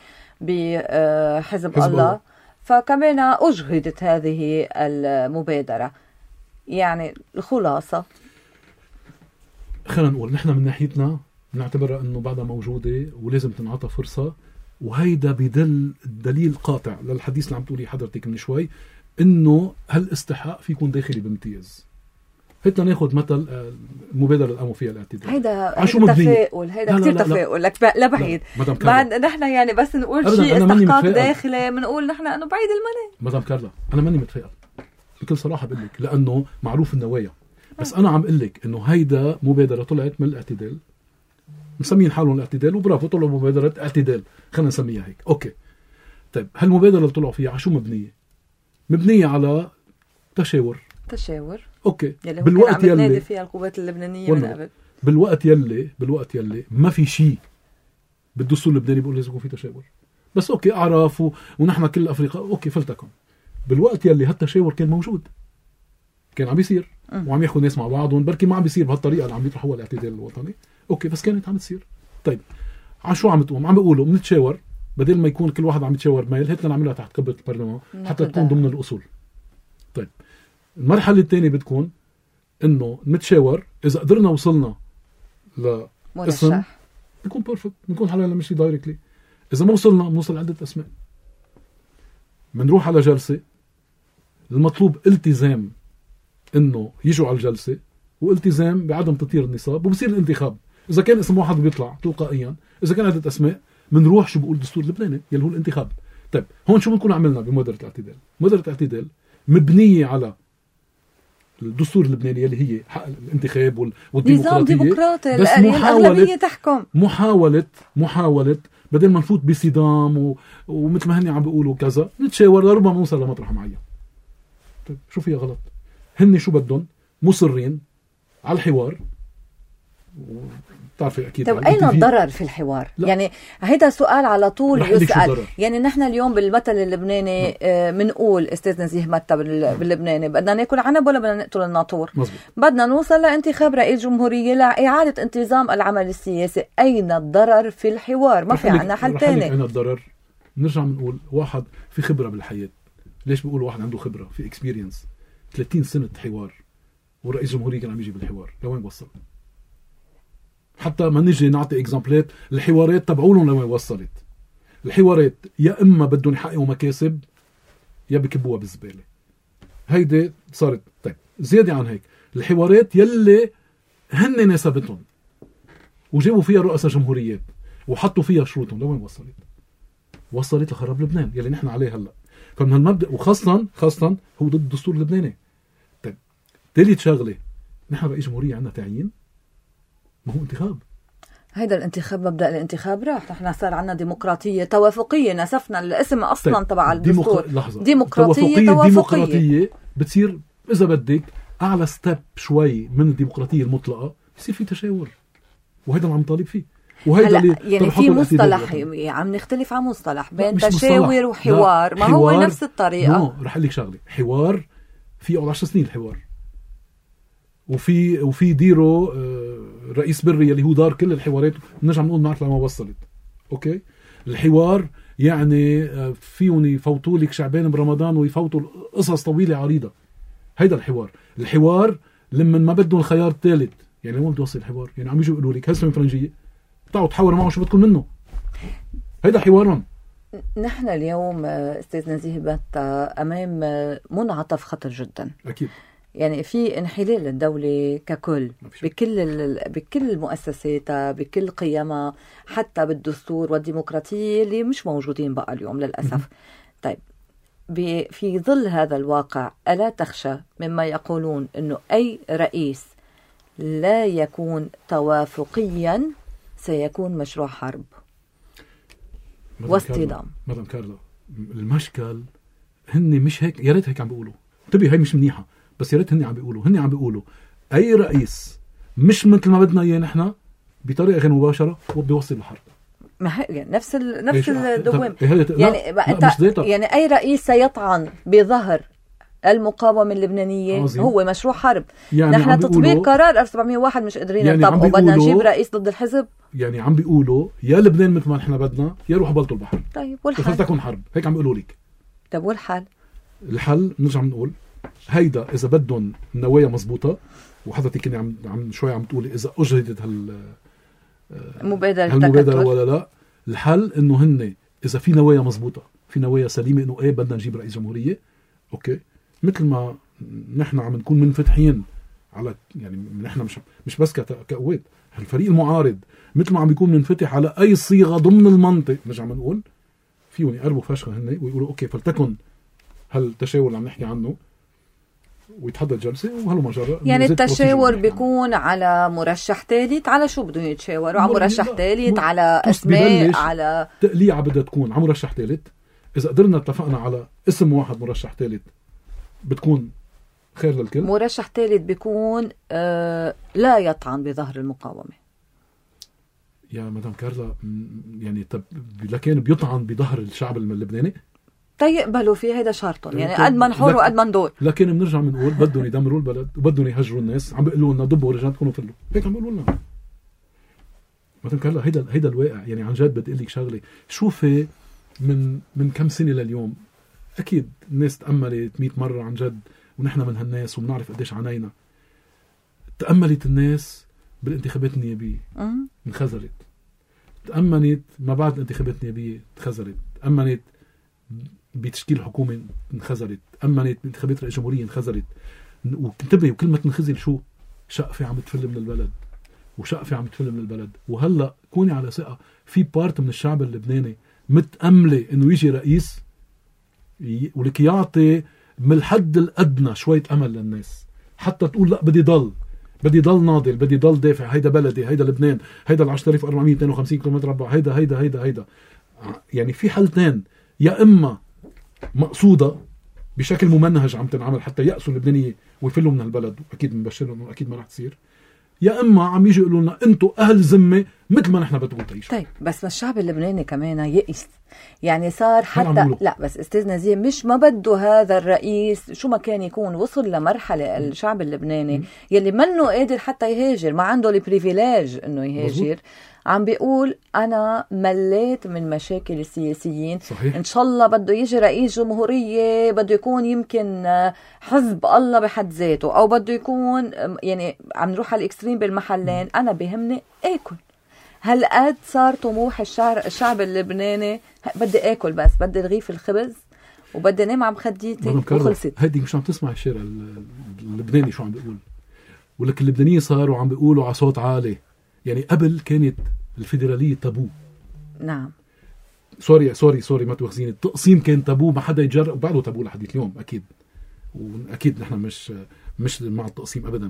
بحزب الله, الله فكمان أجهدت هذه المبادرة. يعني الخلاصة خلينا نقول نحن من ناحيتنا نعتبرها انه بعدها موجوده ولازم تنعطى فرصه، وهيدا بدل دليل قاطع للحديث اللي عم تقولي حضرتك من شوي، انه هالاستحقاق في يكون داخلي بامتياز. هيدا ناخذ مثل المبادره اللي قاموا فيها الاعتداء. هيدا هيدا تفاؤل، هيدا كثير تفاؤل لك لبعيد. بعد نحن يعني بس نقول شيء استحقاق داخلي بنقول نحن انه بعيد المنى. مدام كارلا انا ماني متفائل بكل صراحه، بقول لك لانه معروف النوايا، بس انا عم اقول لك انه هيدا مبادره طلعت من الاعتدال، مسمين حالهم الاعتدال وبرافو طلعوا مبادرة اعتدال، خلينا نسميها هيك. اوكي طيب هالمبادرة اللي طلعوا فيها على شو مبنية؟ مبنية على تشاور تشاور اوكي يلي بالوقت يلي فيها القوات اللبنانيه من قبل، بالوقت يلي بالوقت يلي ما في شيء بالدستور اللبناني بيقول لازم يكون في تشاور، بس اوكي اعرف و... ونحن كل افريقيا اوكي فلتكن. بالوقت يلي هالتشاور كان موجود، كان عم بيصير وعم ياخذ ناس مع بعضهم، بركي ما عم بيصير بهالطريقه اللي عم يطرحوها الاعتدال الوطني، اوكي بس كانت عم تصير. طيب على شو عم تقوم؟ عم بيقولوا بنتشاور بدل ما يكون كل واحد عم يتشاور ميل، هات نعملها تحت قبه البرلمان حتى تكون ضمن الاصول. طيب المرحله الثانيه بتكون انه نتشاور، اذا قدرنا وصلنا لاسم بيكون بيرفكت، بنكون حالنا نمشي دايركتلي. اذا ما وصلنا بنوصل عده اسماء، بنروح على جلسه، المطلوب التزام انه يجوا على الجلسه والتزام بعدم تطهير النصاب، وبصير الانتخاب. اذا كان اسم واحد بيطلع تلقائيا، اذا كان عده اسماء بنروح شو بيقول الدستور اللبناني يلي هو الانتخاب. طيب هون شو بنكون عملنا بمبادره الاعتدال؟ مبادره الاعتدال مبنيه على الدستور اللبناني يلي هي حق الانتخاب والديمقراطيه، نظام ديمقراطي، بس الأغلبية تحكم. محاوله محاوله بدل ما نفوت بصدام و... ومثل ما هني عم بيقولوا كذا، نتشاور لربما نوصل لمطرح معين. طيب شو فيها غلط؟ هن شو بدهم؟ مصرين على الحوار، بتعرفي اكيد. طيب اين الضرر في الحوار؟ لا. يعني هيدا سؤال على طول يسأل. يعني نحن اليوم بالمثل اللبناني بنقول استاذ نزيه متى باللبناني بدنا ناكل عنب ولا بدنا نقتل الناطور؟ مزبوط. بدنا نوصل لانتخاب رئيس جمهورية لإعادة انتظام العمل السياسي. اين الضرر في الحوار؟ ما في عنا حل تاني. اين الضرر؟ نرجع بنقول واحد في خبرة بالحياة. ليش بقول واحد عنده خبرة في اكسبيرينس؟ ثلاثين سنة حوار، والرئيس الجمهورية كان عم يجي بالحوار، لوين وصل؟ حتى ما نجي نعطي اكزامبلات، الحوارات تبعولهم لوين وصلت. الحوارات يا اما بدهم يحققوا مكاسب يا بكبوها بالزباله. هيدي صارت. طيب زياده عن هيك، الحوارات يلي هن ناسبتهم وجابوا فيها رؤساء جمهوريات وحطوا فيها شروطهم، لوين وصلت؟ وصلت لخراب لبنان يلي نحن عليه هلا. فمن هالمبدا، وخاصه خاصه هو ضد الدستور اللبناني. طيب ثالث شغله، نحن رئيس جمهوريه عندنا تعيين، ما هو انتخاب. هيدا الانتخاب، مبدأ الانتخاب راح. نحن صار عنا ديمقراطية توافقية، نسفنا الاسم أصلا تبع الدستور. ديمقر... لحظة. ديمقراطية توافقية. توافقية. ديمقراطية بتصير إذا بدك أعلى ستيب شوي من الديمقراطية المطلقة، يصير في تشاور، وهيدا اللي عم طالب فيه. وهيدا اللي يعني في مصطلح عم نختلف عن مصطلح بين تشاور وحوار. ما هو نفس الطريقة. نو رح لك شغلة، حوار في يقعد عشر سنين الحوار، وفي وفي ديرو رئيس بري اللي هو دار كل الحوارات، نرجع نقول معك لما وصلت. اوكي الحوار يعني فيهم يفوتوا لك شعبان برمضان ويفوتوا قصص طويله عريضه. هيدا الحوار. الحوار لما ما بدهم الخيار الثالث، يعني وين بتوصل الحوار؟ يعني عم يجوا يقولوا لك هسه من فرنجيه بتقعدوا تحاوروا معه شو بدكم منه. هيدا حوارهم. نحن اليوم استاذ نزيه متى امام منعطف خطر جدا. اكيد. يعني في انحلال للدولة ككل بكل بكل مؤسساتها، بكل قيمها، حتى بالدستور والديمقراطية اللي مش موجودين بقى اليوم للأسف. طيب في ظل هذا الواقع ألا تخشى مما يقولون أنه أي رئيس لا يكون توافقيا سيكون مشروع حرب واصطدام؟ مدام كارلا، المشكل هن مش هيك، يا ريت هيك عم بيقولوا. انتبهي هي مش منيحة، بس يا ريت هن عم بيقولوا هن عم بيقولوا اي رئيس مش مثل ما بدنا اياه نحن بطريقه غير مباشره وبيوصل الحرب. ما هي يعني نفس ال... نفس الدوام. يعني لا يعني اي رئيس سيطعن بظهر المقاومه اللبنانيه عظيم. هو مشروع حرب. يعني نحن تطبيق قرار ألف وسبعمية وواحد مش قادرين يعني نطبقه، بدنا نجيب رئيس ضد الحزب. يعني عم بيقولوا يا لبنان مثل ما نحن بدنا، يا روحوا بلطوا البحر. طيب والحل تكون حرب، هيك عم بيقولوا لك. طب والحل؟ الحل نرجع نقول هيدا اذا بدهم النوايا مزبوطه، وحضرتك كنت عم عم شوي عم تقولي اذا اجهدت هال مبادره المبادره ولا لا. الحل انه هن اذا في نوايا مزبوطه، في نوايا سليمه انه ايه بدنا نجيب رئيس جمهوريه، اوكي، مثل ما نحن عم نكون منفتحين على، يعني نحن مش مش بس كقوات، الفريق المعارض مثل ما عم بيكون منفتح على اي صيغه ضمن المنطق، نرجع بنقول فيهم يقربوا فشخه هن ويقولوا اوكي فلتكن هالتشاور اللي عم نحكي عنه ويتحدد جلسه وهلو مجرى. يعني التشاور بيكون على مرشح ثالث، على شو بدهم يتشاوروا؟ على مرشح ثالث، على اسماء، على تقليعه بدها تكون على مرشح ثالث. اذا قدرنا اتفقنا على اسم واحد مرشح ثالث بتكون خير للكل. مرشح ثالث بيكون آه لا يطعن بظهر المقاومة. يا مدام كارلا يعني طب لكن بيطعن بظهر الشعب اللبناني تيقبلوا فيه، هيدا شرطهم يعني قد ما نحور وقد ما ندور. لكن بنرجع بنقول بدهم يدمروا البلد وبدهم يهجروا الناس، عم بيقولوا لنا ضبوا رجعتكم وفلوا، هيك عم بيقولوا لنا. مدام كارلا هيدا هيدا الواقع. يعني عن جد بدي اقول لك شغله، شوفي من من كم سنه لليوم اكيد الناس تاملت مئة مره عن جد، ونحن من هالناس وبنعرف قديش عانينا. تاملت الناس بالانتخابات النيابيه انخزلت، تامنت ما بعد الانتخابات النيابيه انخزلت، تامنت بتشكيل حكومه انخزلت، تامنت بانتخابات رئيس جمهوريه انخزلت. وانتبهي وكلمه تنخزل شو؟ شقفه عم تفل من البلد، وشقفه عم تفل من البلد. وهلا كوني على ثقه في بارت من الشعب اللبناني متامله انه يجي رئيس ولك يعطي من الحد الادنى شويه امل للناس، حتى تقول لا بدي ضل بدي ضل ناضل، بدي ضل دافع، هيدا بلدي، هيدا لبنان، هيدا ال عشرة آلاف وأربعمئة واثنين وخمسين كيلومتر مربع، هيدا هيدا هيدا هيدا. يعني في حالتين، يا اما مقصوده بشكل ممنهج عم تنعمل حتى يأسوا اللبنانيه ويفلوا من البلد، واكيد بنبشرهم انه اكيد ما رح تصير، يا اما عم يجي يقولوا لنا انتم اهل ذمه مثل ما نحن بدكم تعيشوا. طيب بس ما الشعب اللبناني كمان يئس، يعني صار حتى لا بس استاذ نزيه مش ما بده هذا الرئيس شو ما كان يكون، وصل لمرحله الشعب اللبناني يلي منه قادر حتى يهاجر، ما عنده البريفيليج انه يهاجر. مزبوط. عم بيقول أنا مليت من مشاكل السياسيين. صحيح. إن شاء الله بده يجي رئيس جمهورية بده يكون يمكن حزب الله بحد ذاته، أو بده يكون يعني عم نروح على الإكستريم بالمحلين. أنا بهمني آكل. هل قد صار طموح الشعب, الشعب اللبناني بدي آكل، بس بدي رغيف الخبز وبدي نام عم خديتي وخلصت. هيدي مش عم تسمع الشارع اللبناني شو عم بيقول، ولك اللبنانيين صاروا عم بيقولوا على صوت عالي. يعني قبل كانت الفيدرالية تابو. نعم. سوري سوري سوري ما تواخذيني، التقسيم كان تابو، ما حدا يجرب، وبعده تابو لحد اليوم أكيد. وأكيد نحن مش مش مع التقسيم أبدا.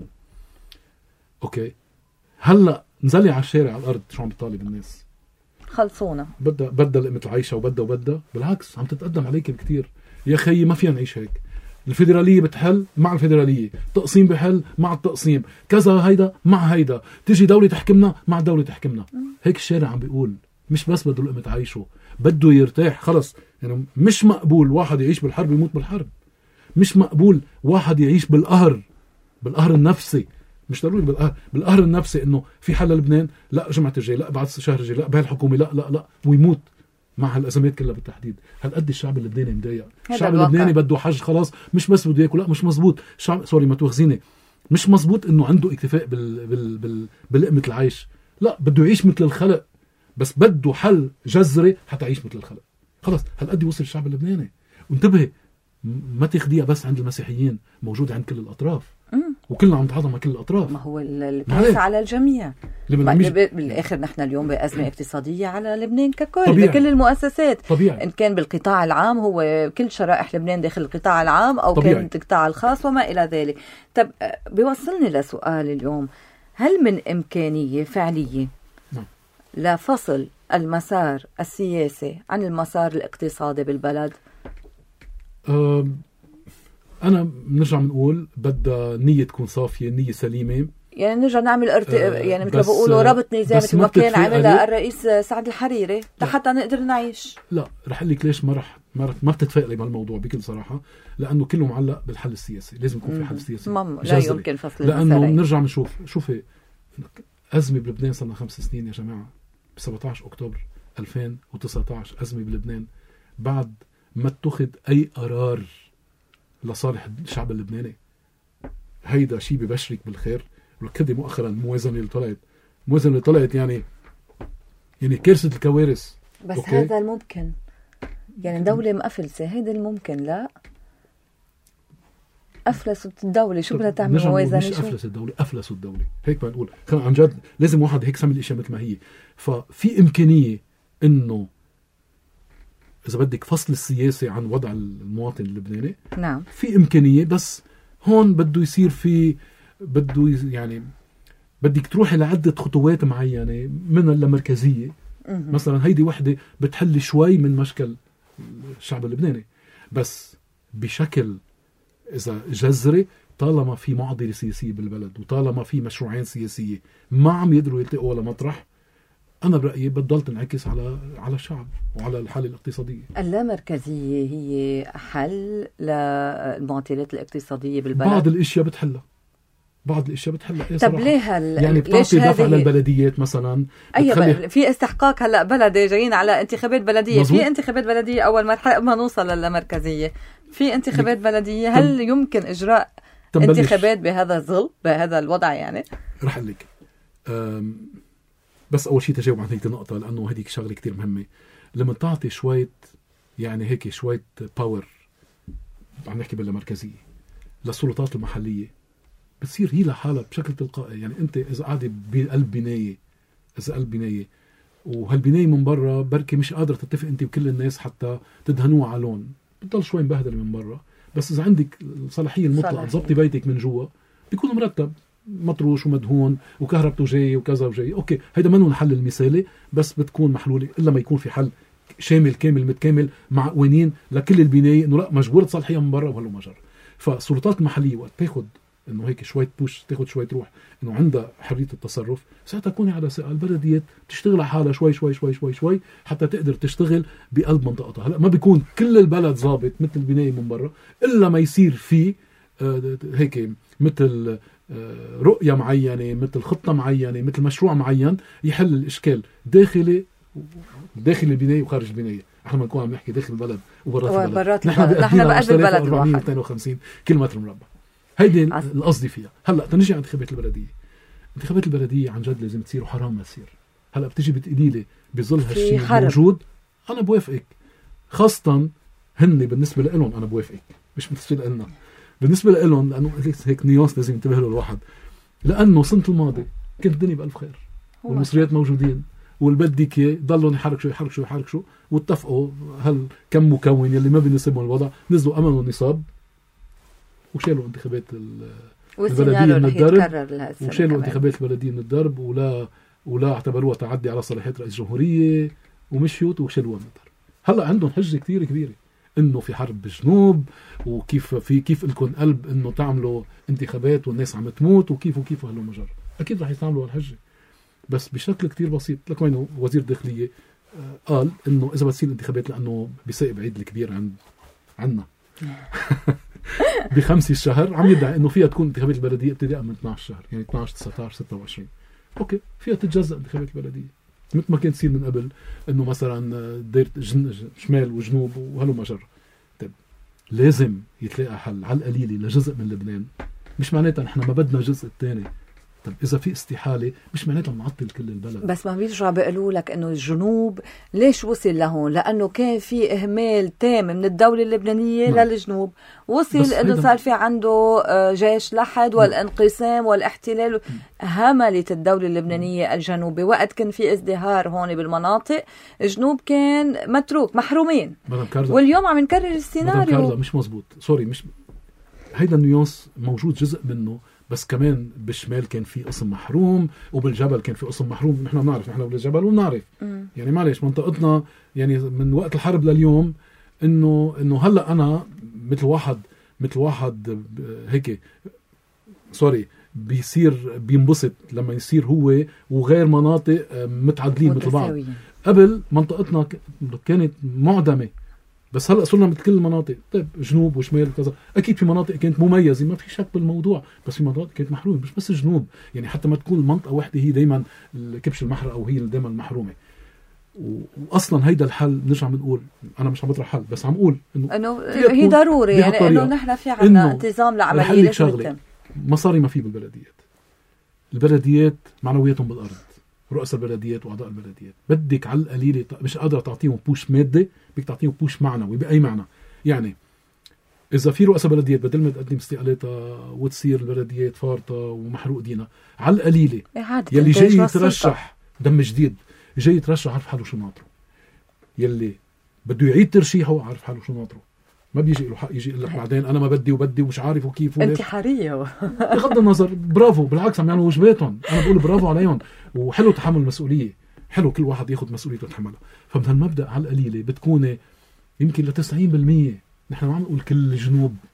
أوكي. هلا نزلي على الشارع على الأرض شو عم بيطالب الناس؟ خلصونا. بدها بدها لقمة العيشة وبدها وبدها بالعكس عم تتقدم عليك بكتير. يا خيي ما فينا نعيش هيك. الفيدرالية بتحل مع الفيدرالية، تقسيم بحل مع التقسيم، كذا هيدا مع هيدا، تيجي دولة تحكمنا مع دولة تحكمنا. هيك الشارع عم بيقول. مش بس بده لقمة عيشه، بده يرتاح خلص. يعني مش مقبول واحد يعيش بالحرب يموت بالحرب، مش مقبول واحد يعيش بالقهر، بالقهر النفسي. مش ضروري بالقهر بالقهر النفسي انه في حل لبنان، لا جمعة الجاي، لا بعد شهر الجاي، لا بهالحكومة، لا لا لا ويموت مع هالأزمات كلها بالتحديد. هالقد الشعب اللبناني مضايق. الشعب اللبناني بده حج خلاص، مش بس بده ياكل، لا مش مزبوط. شعب سوري ما تواخذيني، مش مزبوط انه عنده اكتفاء بال بال بال بلقمة العيش، لا بده يعيش مثل الخلق، بس بده حل جذري حتى يعيش مثل الخلق. خلاص هالقد وصل الشعب اللبناني. وانتبهي ما تاخديها بس عند المسيحيين، موجودة عند كل الأطراف. مم. وكلنا عم نتعاطى مع كل الأطراف. ما هو الكارثة على الجميع. بالآخر نحن اليوم بأزمة اقتصادية على لبنان ككل. طبيعي. بكل المؤسسات. طبيعي. إن كان بالقطاع العام، هو كل شرائح لبنان داخل القطاع العام، أو طبيعي. كان القطاع الخاص وما إلى ذلك. طب بيوصلني لسؤال اليوم، هل من إمكانية فعلية نعم. لفصل المسار السياسي عن المسار الاقتصادي بالبلد؟ أه أنا بنرجع بنقول بدها نية تكون صافية، نية سليمة. يعني نرجع نعمل ارت... آه يعني مثل ما بقولوا ربط نظام مثل ما كان عملها الرئيس سعد الحريري لحتى نقدر نعيش. لا رح أقول لك ليش ما رح ما, رح... ما بتتفائلي بهالموضوع بكل صراحة، لأنه كله معلق بالحل السياسي. لازم يكون في حل سياسي مم. لا يمكن فصل لأنه بنرجع نشوف شوفي أزمة بلبنان صار لنا خمس سنين يا جماعة. ب سبعة عشر أكتوبر ألفين وتسعة عشر أزمة بلبنان بعد ما اتخذ أي قرار لصالح الشعب اللبناني. هيدا شيء ببشرك بالخير. والكدي مؤخرا الموازنة اللي طلعت الموازنة اللي طلعت يعني يعني كارثة الكوارث. بس أوكي؟ هذا الممكن يعني دولة مقفلسة، هيدا الممكن. لا أفلست الدولة، شو بدها تعمل موازنة؟ مش أفلست الدولة، أفلسوا الدولة. هيك بنقول عن جد لازم واحد هيك سمي الأشياء مثل ما هي. ففي إمكانية إنه إذا بدك فصل السياسي عن وضع المواطن اللبناني. نعم. في إمكانية، بس هون بده يصير في بده يعني بدك تروحي لعدة خطوات معينة من اللامركزية. مثلا هيدي وحدة بتحل شوي من مشكل الشعب اللبناني، بس بشكل إذا جذري طالما في معضله سياسيه بالبلد وطالما في مشروعين سياسيه ما عم يقدروا يلتقوا ولا مطرح، أنا برأيي بتضل تنعكس على على الشعب وعلى الحالة الاقتصادية. اللامركزية هي حل للمعضلات الاقتصادية بالبلد؟ بعض الأشياء بتحلها، بعض الأشياء بتحلها. إيه طب ليه هل يعني بتعطي دفع للبلديات مثلا؟ أي في استحقاق هلا بلدي جايين على انتخابات بلدية، مزبوط. في انتخابات بلدية أول مرحلة ما نوصل للامركزية، في انتخابات بلدية، هل يمكن إجراء انتخابات بهذا الظل بهذا الوضع؟ يعني رح أقول لك بس أول شيء تجاوب عن هيك النقطة، لأنه هذيك شغلة كتير مهمة. لما تعطي شوية يعني هيك شوية باور، عم نحكي بالمركزية، للسلطات المحلية، بتصير هي لحالها بشكل تلقائي. يعني أنت إذا قاعدة بقلب بناية، إذا قلب بناية وهالبناية من برا بركي مش قادرة تتفق أنت وكل الناس حتى تدهنوها على لون، بتضل شوي مبهدل من برا. بس إذا عندك الصلاحية المطلقة تضبطي بيتك من جوا، بيكون مرتب مطروش ومدهون وكهربته جاي وكذا وجاي. اوكي هيدا منه الحل المثالي، بس بتكون محلوله الا ما يكون في حل شامل كامل متكامل مع قوانين لكل البنايه، انه لا مجبور تصلحيها من برا وهلو مجر. فالسلطات المحليه وقت تاخذ انه هيك شويه بوش، تاخذ شويه روح، انه عندها حريه التصرف، ساعتها تكوني على سائل البلديات بتشتغل على حالها شوي شوي شوي شوي شوي حتى تقدر تشتغل بقلب منطقتها. هلا ما بيكون كل البلد ضابط مثل البنايه من برا، الا ما يصير في آه هيك مثل رؤية معينة، مثل خطة معينة، مثل مشروع معين يحل الإشكال داخلي داخل البناية وخارج البناية. احنا ما نكون عم نحكي داخل البلد وبرات البلد، نحن بقلب البلد أربعمية واثنين وخمسين كيلومتر مربع. هيدي القصد فيها. هلا تنجي عن انتخابات البلدية. انتخابات البلدية عن جد لازم تصير وحرام ما تصير. هلا بتيجي بتقولي لي بظل هالشيء موجود، أنا بوافقك، خاصة هن بالنسبة لهم أنا بوافقك، مش بالنسبة لنا. بالنسبة لهم لأنه هيك نيوانس لازم ينتبه له الواحد، لأنه سنة الماضي كانت الدنيا بألف خير والمصريات موجودين والبدك ضلوا يحركوا يحركوا يحركوا واتفقوا هل كم مكون يلي ما بيناسبهم الوضع، نزلوا أمنوا النصاب وشالوا انتخابات البلدية من الدرب، وشالوا انتخابات البلدية من الدرب، ولا ولا اعتبروها تعدي على صلاحيات رئيس جمهورية ومشيوت وشالوها من الدرب. هلا عندهم حجة كتير كبيرة انه في حرب بالجنوب، وكيف في كيف لكم قلب انه تعملوا انتخابات والناس عم تموت، وكيف وكيف هلو مجر. اكيد رح يتعاملوا هالحجه، بس بشكل كتير بسيط. لك وينه وزير الداخليه قال انه اذا بتصير انتخابات لانه بيسائب عيد الكبير عند عنا بخمسة الشهر، عم يدعي انه فيها تكون انتخابات البلديه ابتداء من اثني عشر شهر، يعني اثني عشر تسعة عشر ستة وعشرين. اوكي فيها تتجزأ انتخابات البلديه مثل ما كانت تصير من قبل، انه مثلا دايره شمال وجنوب وهلو مجر. طيب لازم يتلاقى حل على القليله لجزء من لبنان، مش معناتها نحن ما بدنا الجزء الثاني. طب إذا في استحالة مش معناتها نعطل كل البلد. بس ما بيرجع بيقولوا لك إنه الجنوب ليش وصل لهون؟ لأنه كان في إهمال تام من الدولة اللبنانية ما. للجنوب، وصل إنه صار في عنده جيش لحد والانقسام والاحتلال، هملت الدولة اللبنانية الجنوب. بوقت كان في ازدهار هون بالمناطق، الجنوب كان متروك محرومين، واليوم عم نكرر السيناريو. مش مزبوط، سوري، مش هيدا النيوانس موجود جزء منه، بس كمان بالشمال كان في قسم محروم، وبالجبل كان في قسم محروم. نحن بنعرف، نحن بالجبل ونعرف يعني معلش منطقتنا يعني من وقت الحرب لليوم انه انه هلا انا مثل واحد مثل واحد هيك سوري بيصير بينبسط لما يصير هو وغير مناطق متعادلين مثل بعض. قبل منطقتنا كانت معدمه، بس هلا صرنا مثل كل المناطق. طيب جنوب وشمال وكذا، اكيد في مناطق كانت مميزه ما في شك بالموضوع، بس في مناطق كانت محرومه. مش بس الجنوب، يعني حتى ما تكون منطقه واحدة هي دايما كبش المحرقه او هي دايما المحرومه. واصلا هيدا الحل نرجع بنقول، انا مش عم بطرح حل، بس عم اقول انه انه هي ضروري، يعني انه نحن في عنا انتظام لعمليه شغله. مصاري ما في بالبلديات، البلديات معنوياتهم بالارض، رؤساء البلديات واعضاء البلديات بدك على القليله مش قادره تعطيهم بوش مادي، بدك تعطيهم بوش معنوي. باي معنى؟ يعني اذا في رؤساء بلديات بدل ما تقدم استقالاتها وتصير البلديات فارطه ومحروق دينا، على القليله يلي جاي يترشح دم جديد، جاي يترشح عارف حاله شو ناطره، يلي بده يعيد ترشيحه عارف حاله شو ناطره، ما بيجي له حق يجي يقول لك بعدين انا ما بدي وبدي ومش عارف وكيف وليش. انتحاريه بغض النظر، برافو، بالعكس عم يعملوا واجباتهم، انا بقول برافو عليهم، وحلو تحمل المسؤوليه، حلو كل واحد ياخذ مسؤوليته ويتحملها. فمن هالمبدا على القليله بتكون يمكن ل تسعين بالمية. نحن ما عم نقول كل الجنوب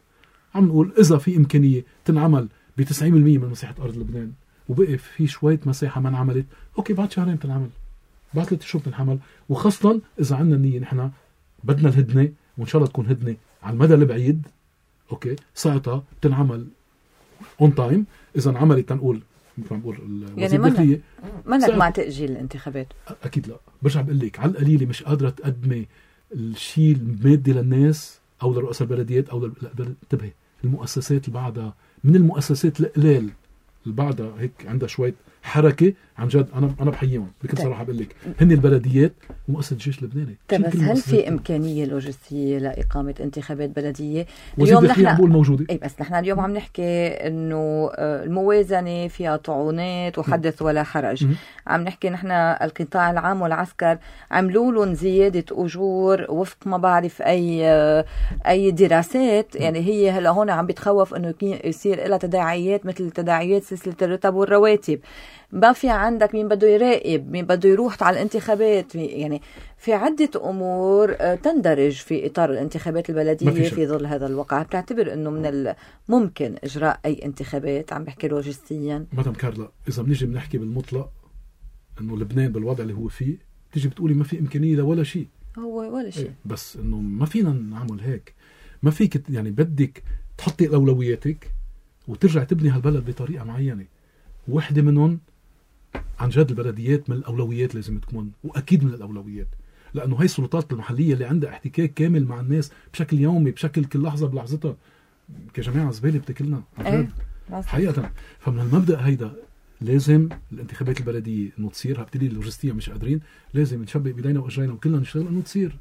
عم نقول اذا في امكانيه تنعمل ب تسعين بالمية من مساحه ارض لبنان وبقي في شويه مساحه ما انعملت، اوكي بعد شهرين تنعمل، بعد ثلاث شهور تنعمل. وخاصه اذا عندنا النيه نحن بدنا الهدنه، وان شاء الله تكون هدنه على المدى البعيد، اوكي ساعتها تنعمل اون تايم. اذا انعملت تنقول بنقول يعني منك منك مع تاجيل الانتخابات؟ اكيد لا. برجع بقول لك على القليله مش قادره تقدمي الشيء المادي للناس او لرؤساء البلديات او ل... انتبهي المؤسسات اللي بعدها من المؤسسات القلال اللي بعدها هيك عندها شويه حركه عن جد، انا انا بحييهم بكل صراحه بقول لك هن البلديات ومؤسسه الجيش اللبناني. طيب بس هل في امكانيه لوجستيه لاقامه انتخابات بلديه؟ اليوم نحن عم موجوده، اي بس نحن اليوم عم نحكي انه الموازنه فيها طعونات وحدث ولا حرج. م- عم نحكي نحن القطاع العام والعسكر عملوا لهم زياده اجور وفق ما بعرف اي اي دراسات، يعني هي هلا هون عم بتخوف انه يصير لها تداعيات مثل تداعيات سلسله الرتب والرواتب. ما في عندك مين بده يراقب، مين بده يروح على الانتخابات، يعني في عدة أمور تندرج في إطار الانتخابات البلدية في ظل هذا الواقع. بتعتبر أنه من الممكن إجراء أي انتخابات؟ عم بحكي لوجستيا. مدام كارلا إذا بنيجي بنحكي بالمطلق أنه لبنان بالوضع اللي هو فيه تيجي بتقولي ما في إمكانية لولا شيء، هو ولا شيء. بس أنه ما فينا نعمل هيك، ما فيك يعني بدك تحطي أولوياتك وترجع تبني هالبلد بطريقة معينة. واحدة منهم عن جد البلديات من الأولويات لازم تكون، وأكيد من الأولويات، لأنه هاي السلطات المحلية اللي عندها احتكاك كامل مع الناس بشكل يومي بشكل كل لحظة بلحظتها. كجماعة زبالة بتاكلنا ايه حقيقة. فمن المبدأ هيدا لازم الانتخابات البلدية إنه تصير. هبتدي اللوجستية مش قادرين، لازم نشبك بدينا وأجرينا وكلنا نشتغل إنه تصير،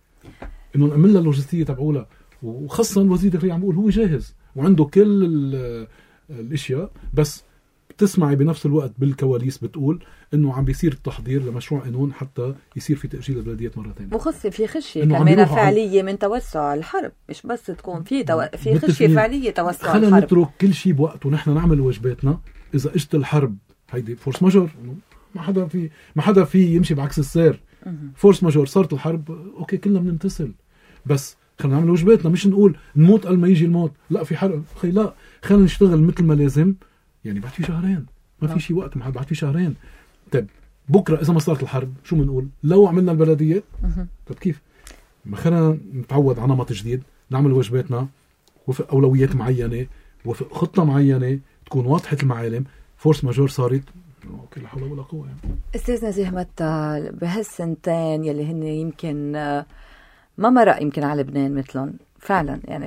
إنه نعمل لها اللوجستية تبعولها. وخاصة الوزير الداخلية عم بقول هو جاهز وعنده كل الاشياء، بس بتسمعي بنفس الوقت بالكواليس بتقول انه عم بيصير التحضير لمشروع قانون حتى يصير في تأجيل البلديات مرة ثانية. وخصي في خشية كمان فعلية من توسع الحرب، مش بس تكون في تو... في خشية فعلية توسع الحرب. خلينا نترك كل شيء بوقته ونحن نعمل واجباتنا. اذا اجت الحرب هيدي فورس ماجور، ما حدا في ما حدا في يمشي بعكس السير. فورس ماجور صارت الحرب، اوكي كلنا بنمتثل، بس خلينا نعمل واجباتنا، مش نقول نموت قبل ما يجي الموت. لا في حرب اخي، لا خلينا نشتغل مثل ما لازم. يعني بعد في شهرين ما في شيء وقت، بعد في شهرين. طيب بكره اذا ما صارت الحرب شو بنقول؟ لو عملنا البلديات. طيب كيف؟ ما خلينا نتعود على نمط جديد، نعمل واجباتنا وفق اولويات معينه وفق خطه معينه تكون واضحه المعالم. فورس ماجور صارت، اوكي لا حول ولا قوه. يعني استاذ نزيه متى بهالسنتين يلي هن يمكن ما مرق يمكن على لبنان مثلهم فعلا، يعني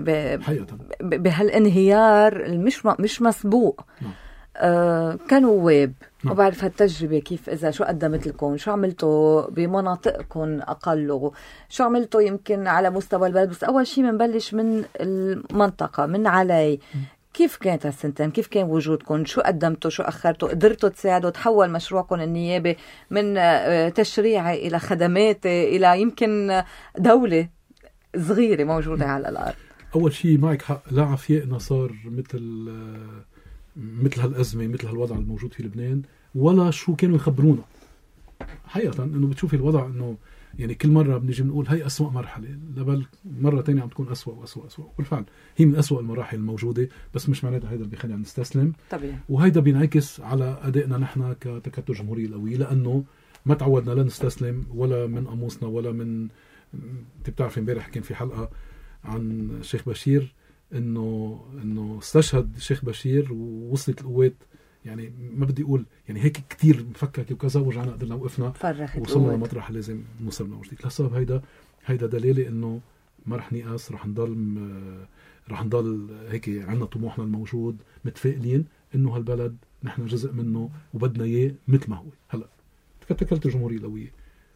بهالانهيار المش مش مسبوق. نعم. آه كنواب. نعم. وبعرف هالتجربة كيف إذا شو قدمت لكم، شو عملتوا بمناطقكم أقل، شو عملتوا يمكن على مستوى البلد. بس أول شيء منبلش من المنطقة من علي. م. كيف كانت هالسنتين؟ كيف كان وجودكم؟ شو قدمتوا؟ شو أخرتوا؟ قدرتوا تساعدوا؟ تحول مشروعكم النيابي من تشريعي إلى خدماتي إلى يمكن دولة صغيرة موجودة على الأرض؟ أول شيء معك حق، لا عفيقنا صار مثل مثل هالأزمة مثل هالوضع الموجود في لبنان، ولا شو كانوا يخبرونا. حقيقة إنه بتشوفي الوضع إنه يعني كل مرة بنيجي بنقول هاي أسوأ مرحلة، لبل مرة تانية عم تكون أسوأ وأسوأ أسوأ. بالفعل هي من أسوأ المراحل الموجودة، بس مش معناتها هيدا بيخلينا نستسلم طبيعي. وهيدا بينعكس على أدائنا نحن كتكتل جمهورية القوية، لأنه ما تعودنا لا نستسلم ولا من قاموسنا ولا من. انت بتعرفي امبارح كان في حلقة عن الشيخ بشير انه انه استشهد الشيخ بشير ووصلت القوات، يعني ما بدي اقول يعني هيك كتير مفكك وكذا، ورجعنا قدرنا وقفنا وصلنا لمطرح لازم نوصل له جديد. لسبب هيدا هيدا دليل انه ما رح نيأس، رح نضل رح نضل هيك عندنا طموحنا الموجود، متفائلين انه هالبلد نحن جزء منه وبدنا اياه مثل ما هو. هلا تكتلت الجمهورية القوية،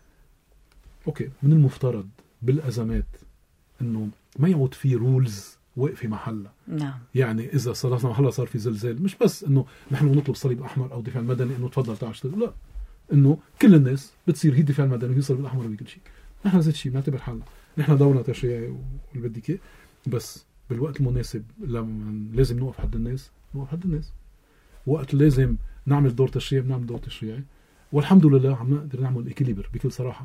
اوكي من المفترض بالازمات انه ما يعود في رولز واقفه محلها. نعم. يعني اذا صار محلها صار في زلزال، مش بس انه نحن نطلب صليب احمر او دفاع المدني انه تفضل تعال اشتغل، لا، انه كل الناس بتصير هي دفاع المدني وهي صليب الاحمر وكل شيء. نحن هذا الشيء بنعتبر حالنا نحن دورنا تشريعي واللي بدك اياه، بس بالوقت المناسب لما لازم نوقف حد الناس نوقف حد الناس، وقت لازم نعمل دور تشريعي بنعمل دور تشريعي، والحمد لله عم نقدر نعمل إكيليبر بكل صراحه.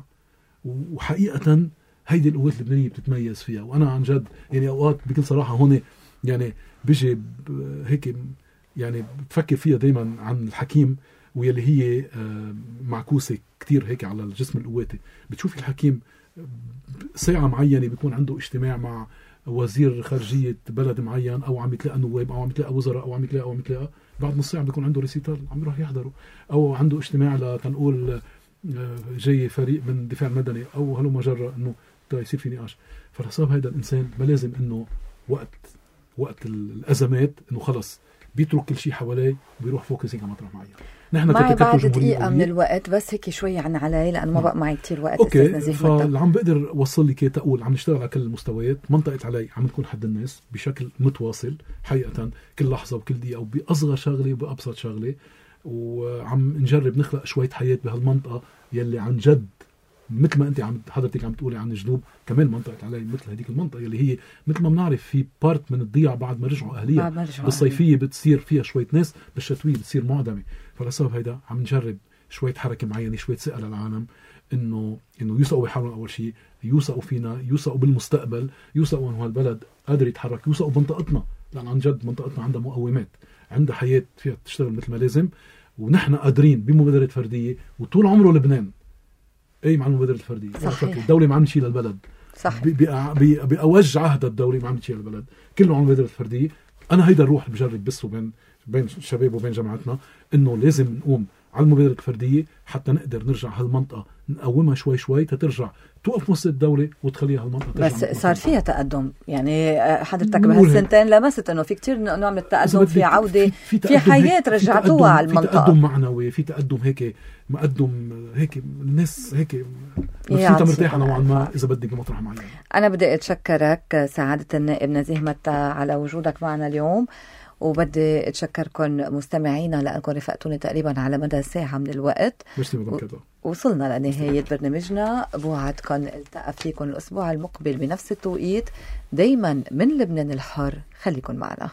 وحقيقه هيدي القوات اللبنانيه بتتميز فيها. وانا عن جد يعني اوقات بكل صراحه هون يعني بيجي هيك يعني بفكر فيها دايما عن الحكيم واللي هي معكوسة كتير هيك على الجسم القواتي. بتشوف الحكيم ساعة معينة بيكون عنده اجتماع مع وزير خارجية بلد معين، أو عم يتلاقى نواب، أو عم يتلاقى وزراء، أو عم يتلاقى أو عم يتلاقى بعد نص ساعة بيكون عنده ريسيتال عم يروح يحضره، أو عنده اجتماع لتنقول جاي فريق من الدفاع المدني أو هلو مجرة إنه يصير في نقاش. فالحساب هيدا الإنسان ما لازم إنه وقت وقت الأزمات إنه خلص بيترك كل شيء حواليه وبيروح فوكسينج على مطرح معين. نحن معي بعد دقيقة من الوقت، بس هيك شوي عن علي لأنه ما بقى معي كتير وقت. أوكي، فاللي عم بقدر وصل لي كي تقول عم نشتغل على كل المستويات. منطقة علي عم نكون حد الناس بشكل متواصل حقيقة، كل لحظة وكل دقيقة وبأصغر شغلة وبأبسط شغلة، وعم نجرب نخلق شوية حياة بهالمنطقة يلي عن جد مثل ما انت عم حضرتك عم تقولي عن الجنوب. كمان منطقة علي مثل هذيك المنطقة اللي هي مثل ما بنعرف في بارت من الضياع بعد ما رجعوا أهلية، بالصيفية بتصير فيها شوية ناس، بالشتوية بتصير معدمة. فلسبب هيدا عم نجرب شوية حركة معينة، شوية ثقة للعالم إنه إنه يوثقوا بحالهم أول شيء، يوثقوا فينا، يوثقوا بالمستقبل، يوثقوا إنه هالبلد قادر يتحرك، يوثقوا بمنطقتنا، لأن عن جد منطقتنا عندها مقومات، عندها حياة فيها تشتغل مثل ما لازم، ونحن قادرين بمبادرة فردية. وطول عمره لبنان اي مع المبادرة الفردية. صحيح. الدولة ما عم تشيل البلد، صح، بأوج عهد الدولة ما عم تشيل البلد، كله عن المبادرة الفردية. أنا هيدا الروح بجرب بس وبين بين الشباب وبين جماعتنا إنه لازم نقوم على المبادرة الفردية حتى نقدر نرجع هالمنطقة نقومها شوي شوي تترجع توقف وسط الدولة وتخليها هالمنطقة ترجع. بس صار فيها تقدم يعني حضرتك بهالسنتين لمست إنه في كتير نوع من التقدم، في عودة، في, في حياة رجعتوها على المنطقة، في تقدم معنوي، في تقدم هيك مقدم هيك الناس هيك نفسيتها مرتاحة نوعا ما إذا بدك بمطرح معين. أنا بدي أتشكرك سعادة النائب نزيه متى على وجودك معنا اليوم، وبدي أتشكركم مستمعينا لأنكم رفقتوني تقريبا على مدى ساعة من الوقت. و... وصلنا لنهاية برنامجنا. بوعدكم التقى فيكم الأسبوع المقبل بنفس التوقيت، دايما من لبنان الحر. خليكن معنا.